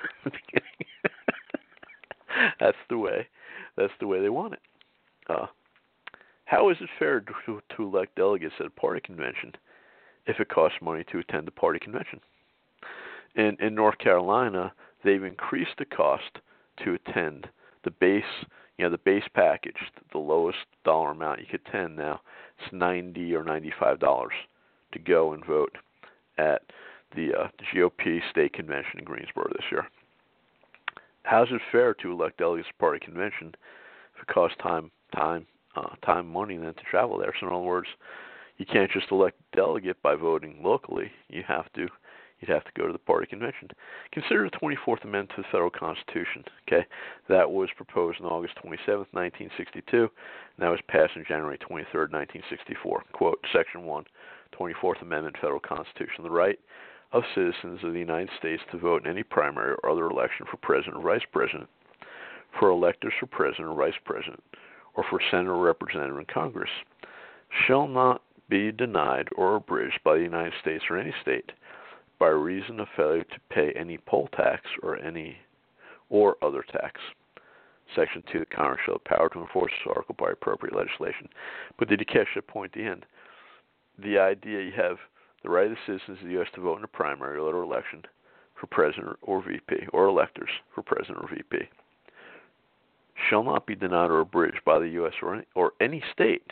[SPEAKER 3] That's the way they want it. How is it fair to elect delegates at a party convention if it costs money to attend the party convention? In North Carolina, they've increased the cost to attend the base package, the lowest dollar amount you could attend now. It's $90 or $95 to go and vote at the GOP state convention in Greensboro this year. How is it fair to elect delegates to party convention if it costs time, money, then to travel there? So in other words, you can't just elect a delegate by voting locally. You have to you'd have to go to the party convention. Consider the 24th Amendment to the Federal Constitution. Okay, that was proposed on August 27th, 1962, and that was passed on January 23rd, 1964. Quote, Section 1, 24th Amendment Federal Constitution, the right of citizens of the United States to vote in any primary or other election for president or vice president, for electors for president or vice president, or for senator or representative in Congress, shall not be denied or abridged by the United States or any state by reason of failure to pay any poll tax or any or other tax. Section 2, the Congress shall have power to enforce this article by appropriate legislation. But did you catch that point at the end? The idea you have the right of the citizens of the U.S. to vote in a primary or election for president or VP, or electors for president or VP, shall not be denied or abridged by the U.S. or any state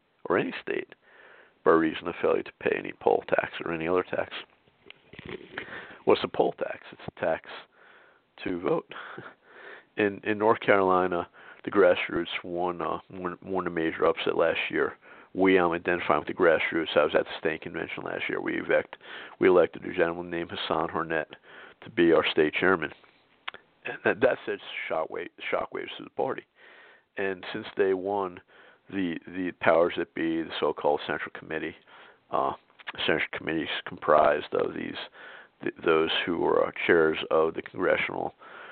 [SPEAKER 3] by reason of failure to pay any poll tax or any other tax. What's a poll tax? It's a tax to vote. In North Carolina, the grassroots won a major upset last year. We identified with the grassroots. I was at the state convention last year. We elected a gentleman named Hassan Hornet to be our state chairman. And that sets shockwaves to the party. And since day one, the powers that be, the so-called Central Committee, Central Committee is comprised of those who are chairs of the congressional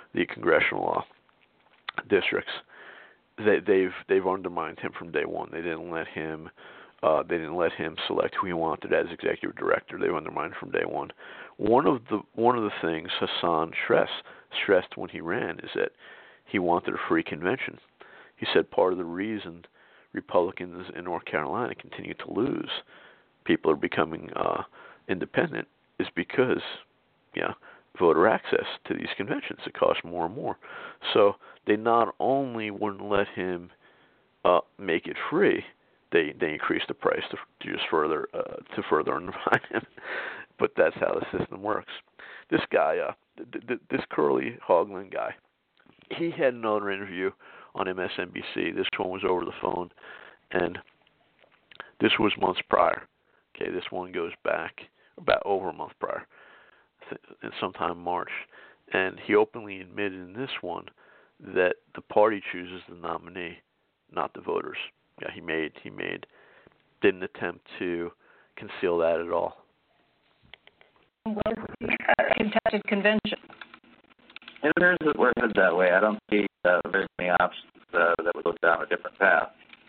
[SPEAKER 3] districts. They've undermined him from day one. They didn't let him select who he wanted as executive director. They undermined him from day one. One of the things Hassan stressed when he ran is that he wanted a free convention. He said part of the reason Republicans in North Carolina continue to lose, people are becoming independent, is because voter access to these conventions, it costs more and more. So they not only wouldn't let him make it free, they increased the price to just further undermine him. But that's how the system works. This guy, this Curly Hoagland guy, he had another interview on MSNBC. This one was over the phone, and this was months prior. Okay, this one goes back about over a month prior, sometime in March, and he openly admitted in this one that the party chooses the nominee, not the voters. Yeah, he didn't attempt to conceal that at all.
[SPEAKER 6] Contested convention.
[SPEAKER 5] It appears that we're headed that way. I don't see very many options that would go down a different path.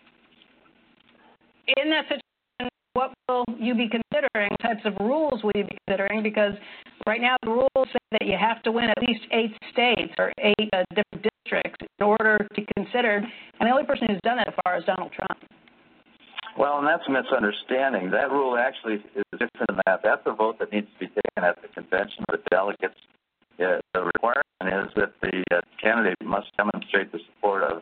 [SPEAKER 6] In that situation, what will you be considering? What types of rules will you be considering? Because right now the rules say that you have to win at least 8 states or 8 different districts in order to be considered. And the only person who's done that so far is Donald Trump.
[SPEAKER 5] Well, and that's a misunderstanding. That rule actually is different than that. That's a vote that needs to be taken at the convention of the delegates. The requirement is that the candidate must demonstrate the support of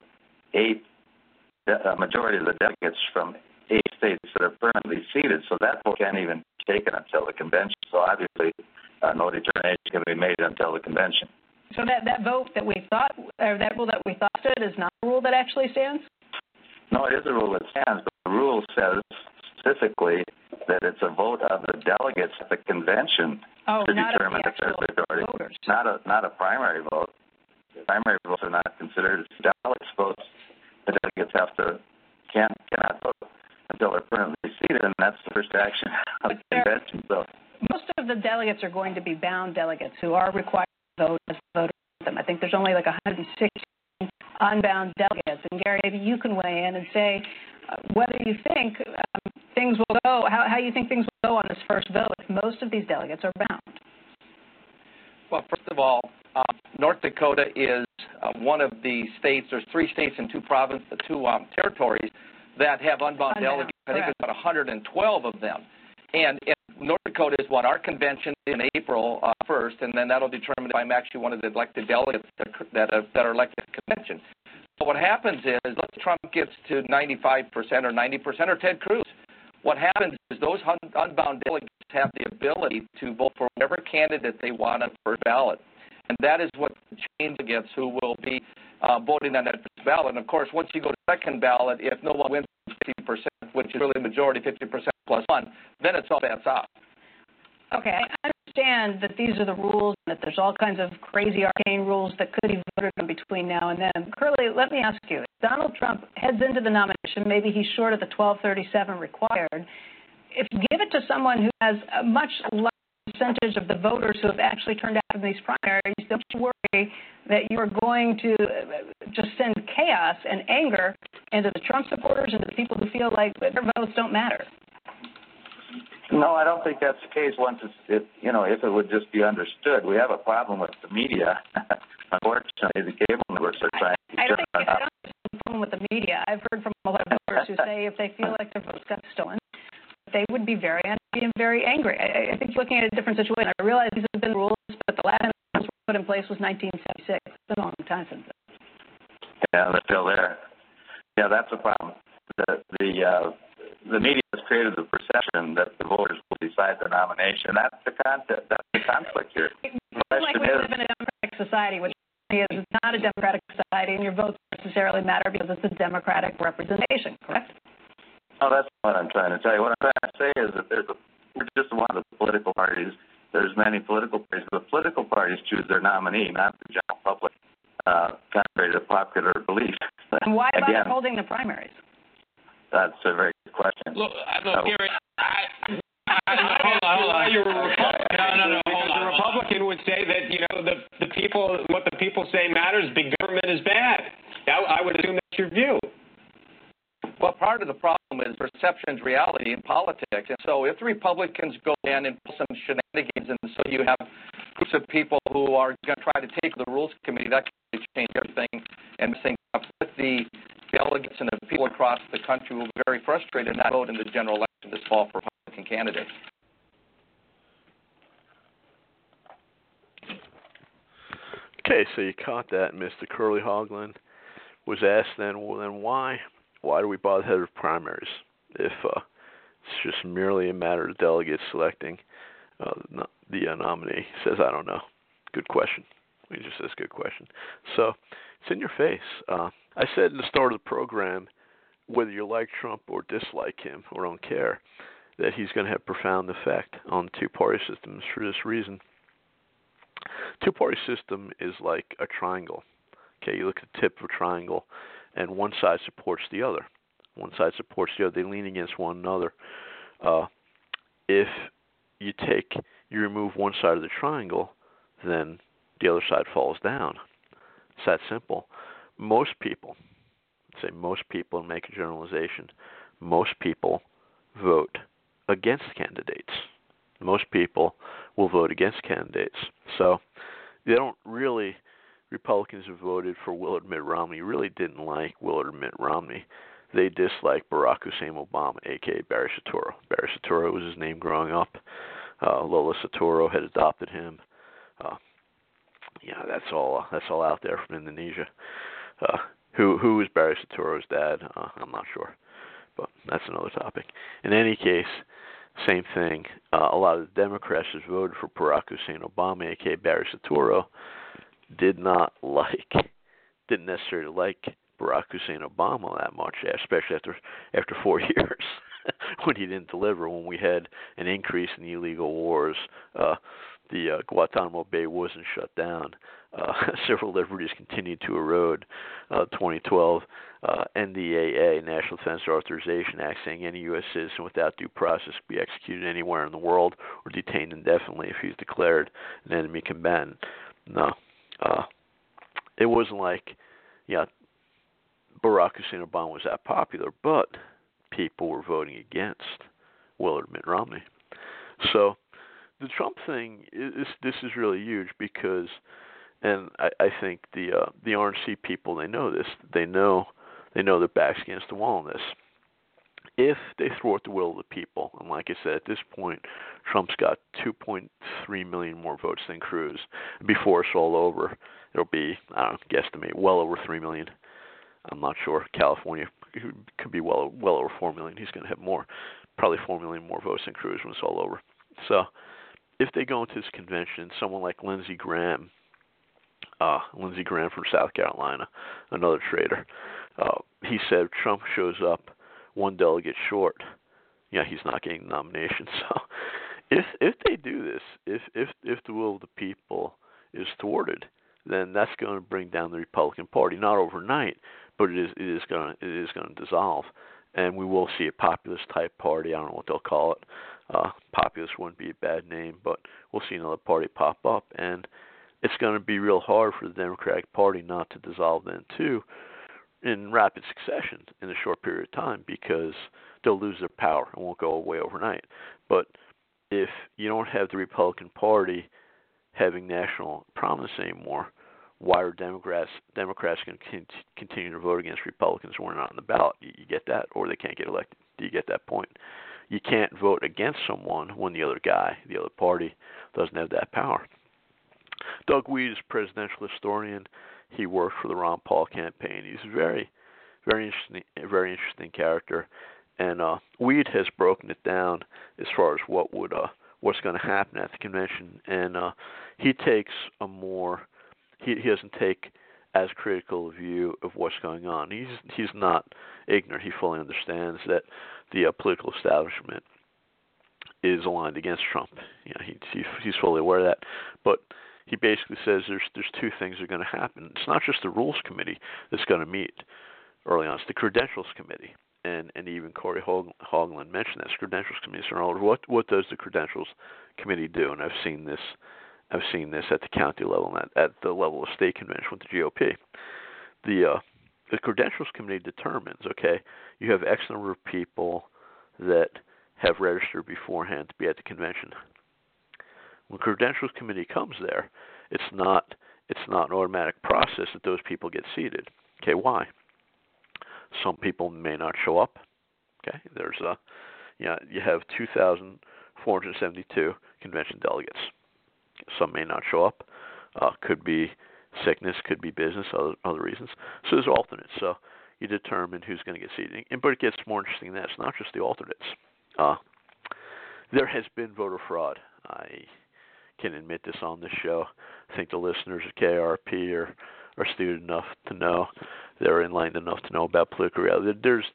[SPEAKER 5] a majority of the delegates from 8 states that are permanently seated. So that vote can't even be taken until the convention. So obviously, no determination can be made until the convention.
[SPEAKER 6] So that vote that we thought, or that rule that we thought stood, is not a rule that actually stands?
[SPEAKER 5] No, it is a rule that stands, but the rule says specifically that it's a vote of the delegates at the convention to determine if there's a majority.
[SPEAKER 6] Voters.
[SPEAKER 5] Not a primary vote. Primary votes are not considered. It's delegates votes. The delegates cannot vote until they're permanently seated, and that's the first action of the convention. So
[SPEAKER 6] most of the delegates are going to be bound delegates who are required to vote as voters with them. I think there's only like 160 unbound delegates. And Gary, maybe you can weigh in and say whether you think things will go, how you think things will go on this first vote if most of these delegates are bound.
[SPEAKER 9] Well, first of all, North Dakota is one of the states. There's 3 states and 2 territories that have unbound delegates. I think there's about 112 of them. And North Dakota is our convention in April 1st, and then that'll determine if I'm actually one of the elected delegates that are elected at the convention. So what happens is, let's Trump gets to 95% or 90% or Ted Cruz. What happens is those unbound delegates have the ability to vote for whatever candidate they want on the first ballot. And that is what changes delegates who will be voting on that first ballot. And, of course, once you go to the second ballot, if no one wins 50%, which is really the majority, 50% plus 1, then it's all bets off.
[SPEAKER 6] Okay, I
[SPEAKER 10] understand that these are the rules and that there's all kinds of crazy arcane rules that could be voted on between now and then. Curly, let me ask you, if Donald Trump heads into the nomination, maybe he's short of the 1237 required. If you give it to someone who has a much larger percentage of the voters who have actually turned out in these primaries, don't you worry that you are going to just send chaos and anger into the Trump supporters and to the people who feel like their votes don't matter?
[SPEAKER 11] No, I don't think that's the case. If it would just be understood. We have a problem with the media. Unfortunately, the cable networks are trying to
[SPEAKER 10] I don't have a problem with the media. I've heard from a lot of voters who say if they feel like their votes got stolen, they would be very unhappy and very angry. I think looking at a different situation, I realize these have been rules, but the last time rules were put in place was 1976. It's been a long time since then.
[SPEAKER 11] Yeah, they're still there. Yeah, that's a problem. The media has created the perception that the voters will decide the nomination. That's the concept. That's the conflict here.
[SPEAKER 10] It seems like we live in a democratic society, which is it's not a democratic society, and your votes don't necessarily matter because it's a democratic representation, correct?
[SPEAKER 11] No, that's what I'm trying to tell you. What I'm trying to say is that we're just one of the political parties. There's many political parties. The political parties choose their nominee, not the general public, contrary to popular belief.
[SPEAKER 10] And why bother holding the primaries?
[SPEAKER 11] That's a very good question.
[SPEAKER 12] Look, Gary, hold on. You're a Republican. No, hold on. The Republican would say that, the people, what the people say matters, big government is bad. I would assume that's your view.
[SPEAKER 9] Well, part of the problem is perception's reality in politics. And so if the Republicans go in and put some shenanigans, and so you have groups of people who are going to try to take the Rules Committee, that can change everything. And with the delegates and the people across the country will be very frustrated and not vote in the general election this fall for Republican candidates.
[SPEAKER 3] Okay, so you caught that. Mr. Curly Hogland was asked then, well, then why do we bother head of primaries if it's just merely a matter of delegates selecting the nominee? He says, I don't know. Good question. He just says, good question. So it's in your face. I said in the start of the program, whether you like Trump or dislike him or don't care, that he's going to have profound effect on two-party systems for this reason. Two-party system is like a triangle. Okay, you look at the tip of a triangle, and one side supports the other. One side supports the other. They lean against one another. If you remove one side of the triangle, then the other side falls down. It's that simple. Most people, and make a generalization, most people vote against candidates. Most people will vote against candidates. So they don't really, Republicans who voted for Willard Mitt Romney really didn't like Willard Mitt Romney. They disliked Barack Hussein Obama, a.k.a. Barry Soetoro. Barry Soetoro was his name growing up. Lola Soetoro had adopted him. That's all out there from Indonesia. Who was Barry Soetoro's dad? I'm not sure, but that's another topic. In any case, same thing. A lot of the Democrats who voted for Barack Hussein Obama, a.k.a. Barry Soetoro, didn't necessarily like Barack Hussein Obama that much, especially after 4 years when he didn't deliver, when we had an increase in the illegal wars. The Guantanamo Bay wasn't shut down. Several liberties continued to erode. 2012 NDAA, National Defense Authorization Act, saying any U.S. citizen without due process could be executed anywhere in the world or detained indefinitely if he's declared an enemy combatant. No. It wasn't like, Barack Hussein Obama was that popular, but people were voting against Willard Mitt Romney. So the Trump thing this is really huge because, and I think the RNC people, they know this. They know their backs against the wall on this. If they thwart the will of the people, and like I said, at this point, Trump's got 2.3 million more votes than Cruz. Before it's all over, it'll be, guesstimate, well over 3 million. I'm not sure. California could be well over 4 million. He's going to have probably 4 million more votes than Cruz when it's all over. So if they go into this convention, someone like Lindsey Graham from South Carolina, another traitor, he said if Trump shows up one delegate short, he's not getting the nomination. So if they do this, if the will of the people is thwarted, then that's going to bring down the Republican Party, not overnight, but it is going to dissolve, and we will see a populist type party. I don't know what they'll call it. Populist wouldn't be a bad name, but we'll see another party pop up, and it's going to be real hard for the Democratic Party not to dissolve then too, in rapid succession in a short period of time, because they'll lose their power. It won't go away overnight. But if you don't have the Republican Party having national prominence anymore, why are Democrats going to continue to vote against Republicans when they're not on the ballot? You get that, or they can't get elected. Do you get that point? You can't vote against someone when the other party, doesn't have that power. Doug Weed is a presidential historian. He worked for the Ron Paul campaign. He's a very interesting character. And Weed has broken it down as far as what's going to happen at the convention. And he takes he doesn't take as critical a view of what's going on. He's not ignorant. He fully understands that the political establishment is aligned against Trump. He's fully aware of that. But he basically says there's two things that are going to happen. It's not just the Rules Committee that's going to meet early on. It's the Credentials Committee. And even Corey Hoagland mentioned that Credentials Committee. So what does the Credentials Committee do? And I've seen this at the county level and at the level of state convention with the GOP. The Credentials Committee determines, okay, you have X number of people that have registered beforehand to be at the convention. When the Credentials Committee comes there, it's not an automatic process that those people get seated. Okay, why? Some people may not show up. Okay, there's you have 2,472 convention delegates. Some may not show up. Could be sickness, could be business, other reasons. So there's alternates. So you determine who's going to get seated. But it gets more interesting than that. It's not just the alternates. There has been voter fraud. I can admit this on this show. I think the listeners of KRP are astute enough to know. They're enlightened enough to know about political reality. There's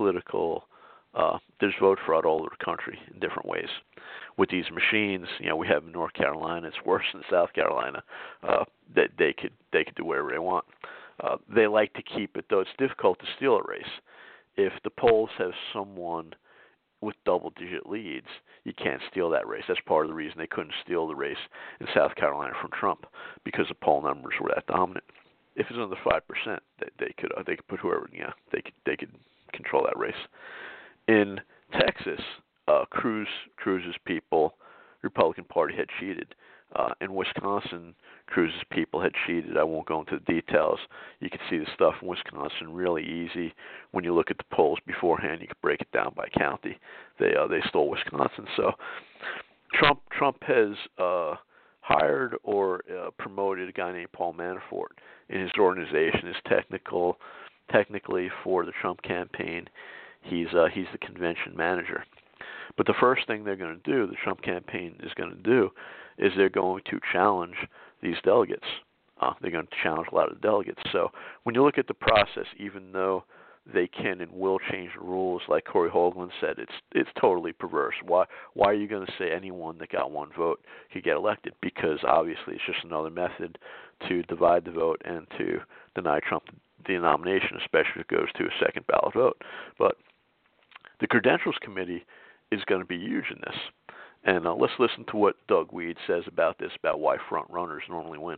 [SPEAKER 3] vote fraud all over the country in different ways. With these machines, we have in North Carolina. It's worse than South Carolina. That they could do whatever they want. They like to keep it, though. It's difficult to steal a race. If the polls have someone with double-digit leads, you can't steal that race. That's part of the reason they couldn't steal the race in South Carolina from Trump, because the poll numbers were that dominant. If it's under 5%, they could put whoever. They could control that race. In Texas, Cruz's people, Republican Party had cheated. In Wisconsin, Cruz's people had cheated. I won't go into the details. You can see the stuff in Wisconsin really easy. When you look at the polls beforehand, you can break it down by county. They stole Wisconsin. So Trump has hired or promoted a guy named Paul Manafort, and his organization is technically for the Trump campaign. He's the convention manager. But the first thing they're going to do, the Trump campaign is going to do, is they're going to challenge these delegates. They're going to challenge a lot of the delegates. So when you look at the process, even though they can and will change the rules, like Corey Hoagland said, it's totally perverse. Why are you going to say anyone that got one vote could get elected? Because obviously it's just another method to divide the vote and to deny Trump the nomination, especially if it goes to a second ballot vote. But the Credentials Committee is going to be huge in this. And let's listen to what Doug Weed says about this, about why front runners normally win.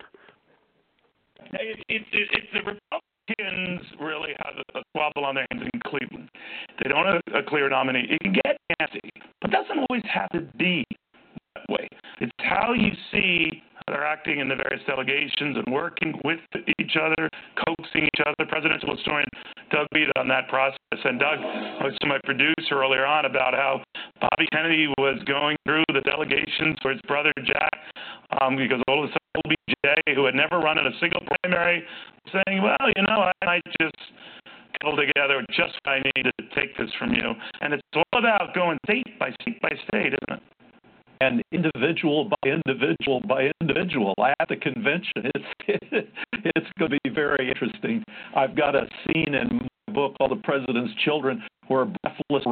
[SPEAKER 13] It's the Republicans really have a squabble on their hands in Cleveland. They don't have a clear nominee. It can get nasty, but it doesn't always have to be that way. It's how you see how they're acting in the various delegations and working with each other, coaxing each other. Presidential historian Doug Weed on that process. And Doug was to my producer earlier on about how Bobby Kennedy was going through the delegations for his brother Jack, because all of a sudden LBJ, who had never run in a single primary, saying, well, I might just pull together just what I need to take this from you. And it's all about going state by state by state, isn't it?
[SPEAKER 14] And individual by individual by individual at the convention. It's going to be very interesting. I've got a scene in my book called The President's Children where a breathless writer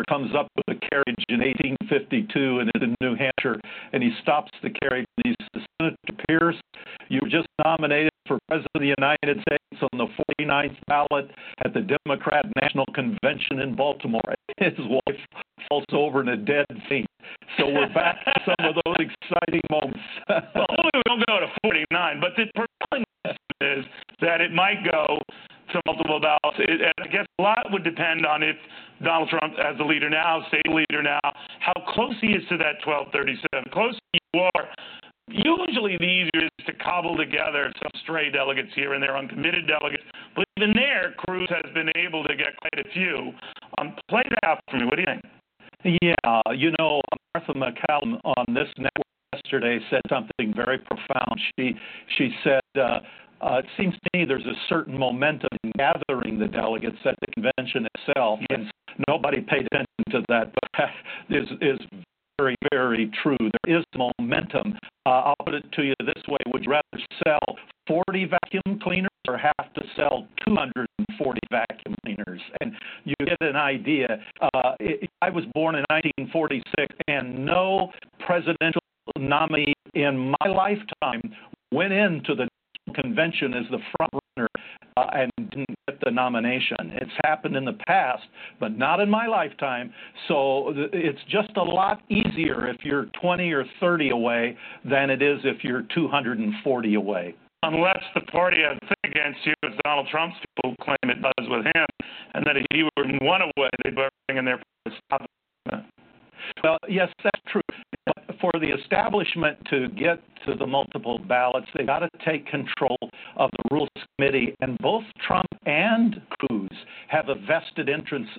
[SPEAKER 14] comes up with a carriage in 1852 and it's in New Hampshire, and he stops the carriage and he says, Senator Pierce, you were just nominated for President of the United States on the 49th ballot at the Democrat National Convention in Baltimore. His wife falls over in a dead faint. So we're back to some of those exciting moments.
[SPEAKER 13] Well, we don't go to 49, but the prevailing is that it might go to multiple ballots. I guess a lot would depend on if Donald Trump, as the leader now, state leader now, how close he is to that 1237. The closer you are, usually the easier is to cobble together some stray delegates here and there, uncommitted delegates. But even there, Cruz has been able to get quite a few. Play that out for me. What do you think?
[SPEAKER 14] Yeah, Martha MacCallum on this network yesterday said something very profound. She said, it seems to me there's a certain momentum in gathering the delegates at the convention itself, and nobody paid attention to that, but that is very, very true. There is momentum. I'll put it to you this way. Would you rather sell 40 vacuum cleaners or have to sell 240 vacuum cleaners? And you get an idea. I was born in 1946, and no presidential nominee in my lifetime went into the convention as the front runner and didn't get the nomination. It's happened in the past, but not in my lifetime. So it's just a lot easier if you're 20 or 30 away than it is if you're 240 away.
[SPEAKER 13] Unless the party has a thing against you, as Donald Trump's people claim it does with him, and that if he were one away, they'd put everything in their to stop it.
[SPEAKER 14] Well, yes, that's true. But for the establishment to get to the multiple ballots, they got to take control of the Rules Committee, and both Trump and Cruz have a vested interest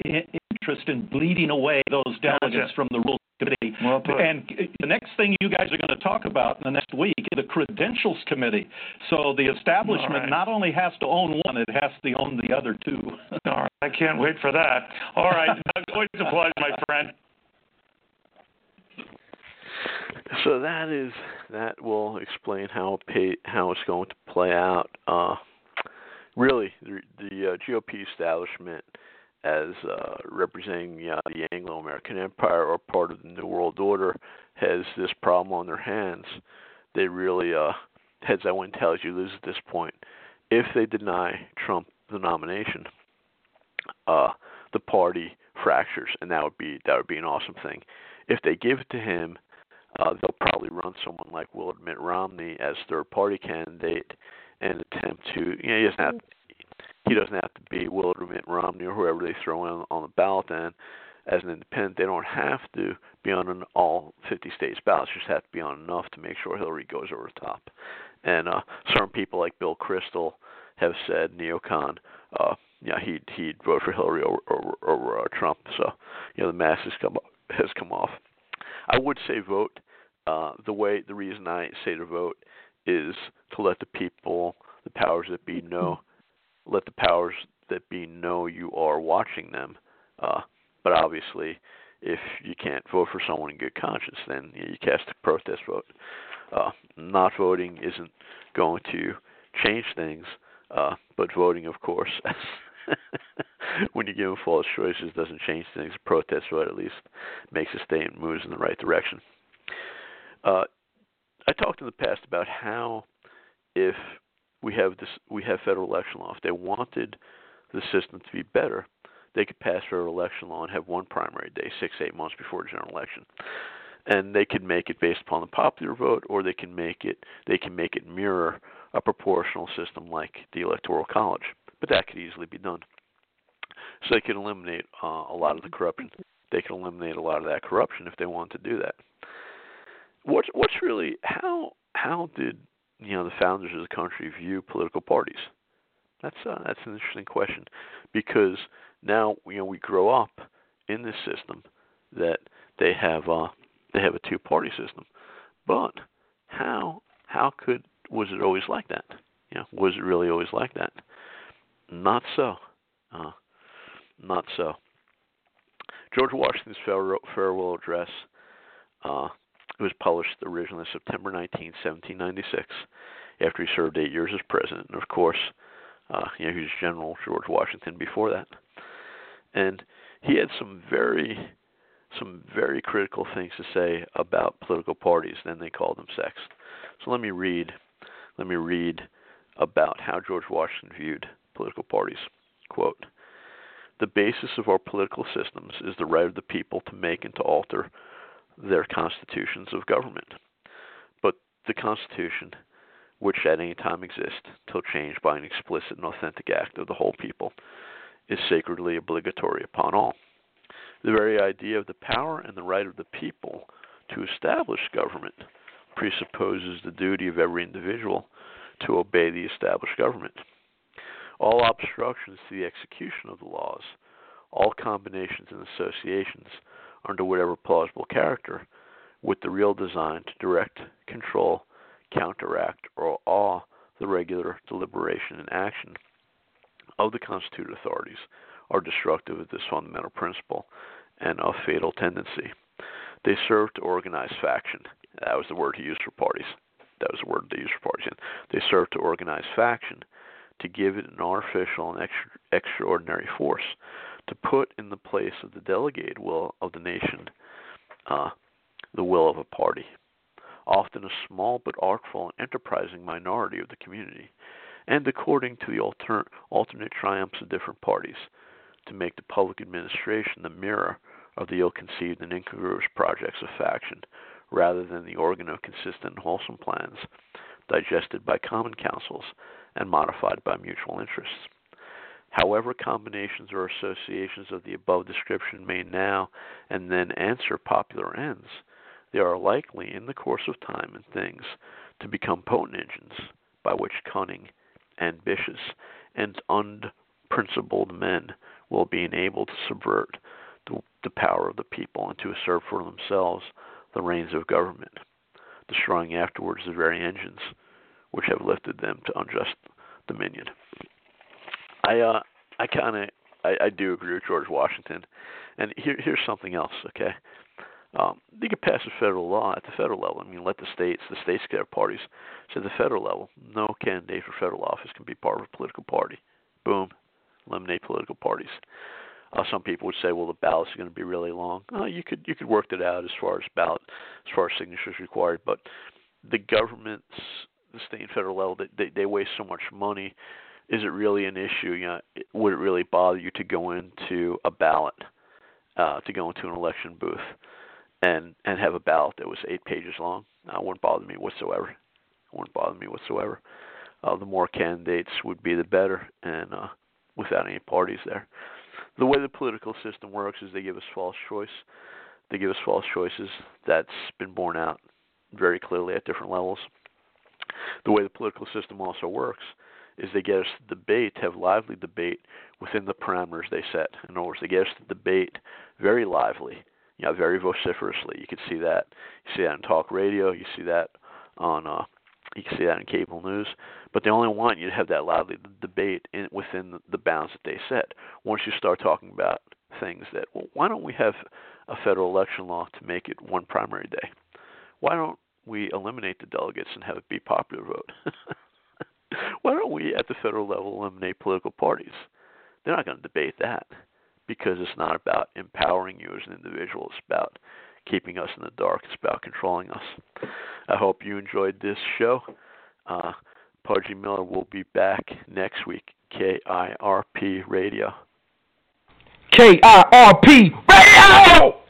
[SPEAKER 14] in bleeding away those delegates from the Rules Committee.
[SPEAKER 13] Well put.
[SPEAKER 14] And the next thing you guys are going to talk about in the next week is the Credentials Committee. So the establishment not only has to own one, it has to own the other two.
[SPEAKER 13] All right, I can't wait for that. All right, always a pleasure, my friend.
[SPEAKER 3] So that will explain how it's going to play out. Really, the GOP establishment, as representing the Anglo-American Empire or part of the New World Order, has this problem on their hands. They really, heads I win, tails you lose at this point. If they deny Trump the nomination, the party fractures, and that would be an awesome thing. If they give it to him, they'll probably run someone like Willard Mitt Romney as third-party candidate and attempt to. He doesn't have to be Willard Mitt Romney or whoever they throw in on the ballot. And as an independent, they don't have to be on all 50 states ballots. Just have to be on enough to make sure Hillary goes over the top. And certain people like Bill Kristol have said, neocon, he'd vote for Hillary over Trump. So the mask has come off. I would say vote. The reason I say to vote is to let the people, the powers that be, know. Let the powers that be know you are watching them. But obviously, if you can't vote for someone in good conscience, then you cast a protest vote. Not voting isn't going to change things, but voting, of course, when you're given false choices, doesn't change things. A protest vote at least makes a statement, moves in the right direction. I talked in the past about how if we have federal election law, if they wanted the system to be better, they could pass federal election law and have one primary day 6-8 months before the general election, and they could make it based upon the popular vote, or they can make it mirror a proportional system like the Electoral College. But that could easily be done. So they could eliminate a lot of the corruption. They could eliminate a lot of that corruption if they wanted to do that. What's really how did the founders of the country view political parties? That's an interesting question, because now we grow up in this system that they have a two-party system. But was it always like that? Was it really always like that? Not so. Not so. George Washington's farewell address was published originally September 19, 1796, after he served 8 years as president. And of course, he was General George Washington before that. And he had some very critical things to say about political parties. Then they called them sects. So let me read about how George Washington viewed political parties. Quote, "The basis of our political systems is the right of the people to make and to alter their constitutions of government. But the Constitution, which at any time exists, till changed by an explicit and authentic act of the whole people, is sacredly obligatory upon all. The very idea of the power and the right of the people to establish government presupposes the duty of every individual to obey the established government. All obstructions to the execution of the laws, all combinations and associations under whatever plausible character, with the real design to direct, control, counteract, or awe the regular deliberation and action of the constituted authorities, are destructive of this fundamental principle and of fatal tendency. They serve to organize faction." That was the word he used for parties. That was the word they used for parties. They serve to organize faction, to give it an artificial and extraordinary force, to put in the place of the delegated will of the nation the will of a party, often a small but artful and enterprising minority of the community, and according to the alternate triumphs of different parties, to make the public administration the mirror of the ill-conceived and incongruous projects of faction, rather than the organ of consistent and wholesome plans, digested by common councils and modified by mutual interests. However combinations or associations of the above description may now and then answer popular ends, they are likely, in the course of time and things, to become potent engines by which cunning, ambitious, and unprincipled men will be enabled to subvert the power of the people and to assert for themselves the reins of government, destroying afterwards the very engines which have lifted them to unjust dominion. I do agree with George Washington, and here's something else. Okay, you could pass a federal law at the federal level. I mean, let the states get their parties. So at the federal level, no candidate for federal office can be part of a political party. Boom, eliminate political parties. Some people would say, well, the ballots are going to be really long. You could work that out as far as signatures required, but the governments, the state and federal level, they waste so much money. Is it really an issue? You know, would it really bother you to go into a ballot, to go into an election booth, and have a ballot that was 8 pages long? No, it wouldn't bother me whatsoever. The more candidates would be the better, and without any parties there. The way the political system works is they give us false choice. They give us false choices. That's been borne out very clearly at different levels. The way the political system also works is they get us to debate, have lively debate within the parameters they set. In other words, they get us to debate very lively, very vociferously. You can see that. You see that on talk radio. You see that on you can see that in cable news. But they only want you to have that lively debate within the bounds that they set. Once you start talking about things that, well, why don't we have a federal election law to make it one primary day? Why don't we eliminate the delegates and have it be popular vote? Why don't we, at the federal level, eliminate political parties? They're not going to debate that because it's not about empowering you as an individual. It's about keeping us in the dark. It's about controlling us. I hope you enjoyed this show. Pudgy Miller will be back next week. KIRP Radio.
[SPEAKER 2] KIRP Radio!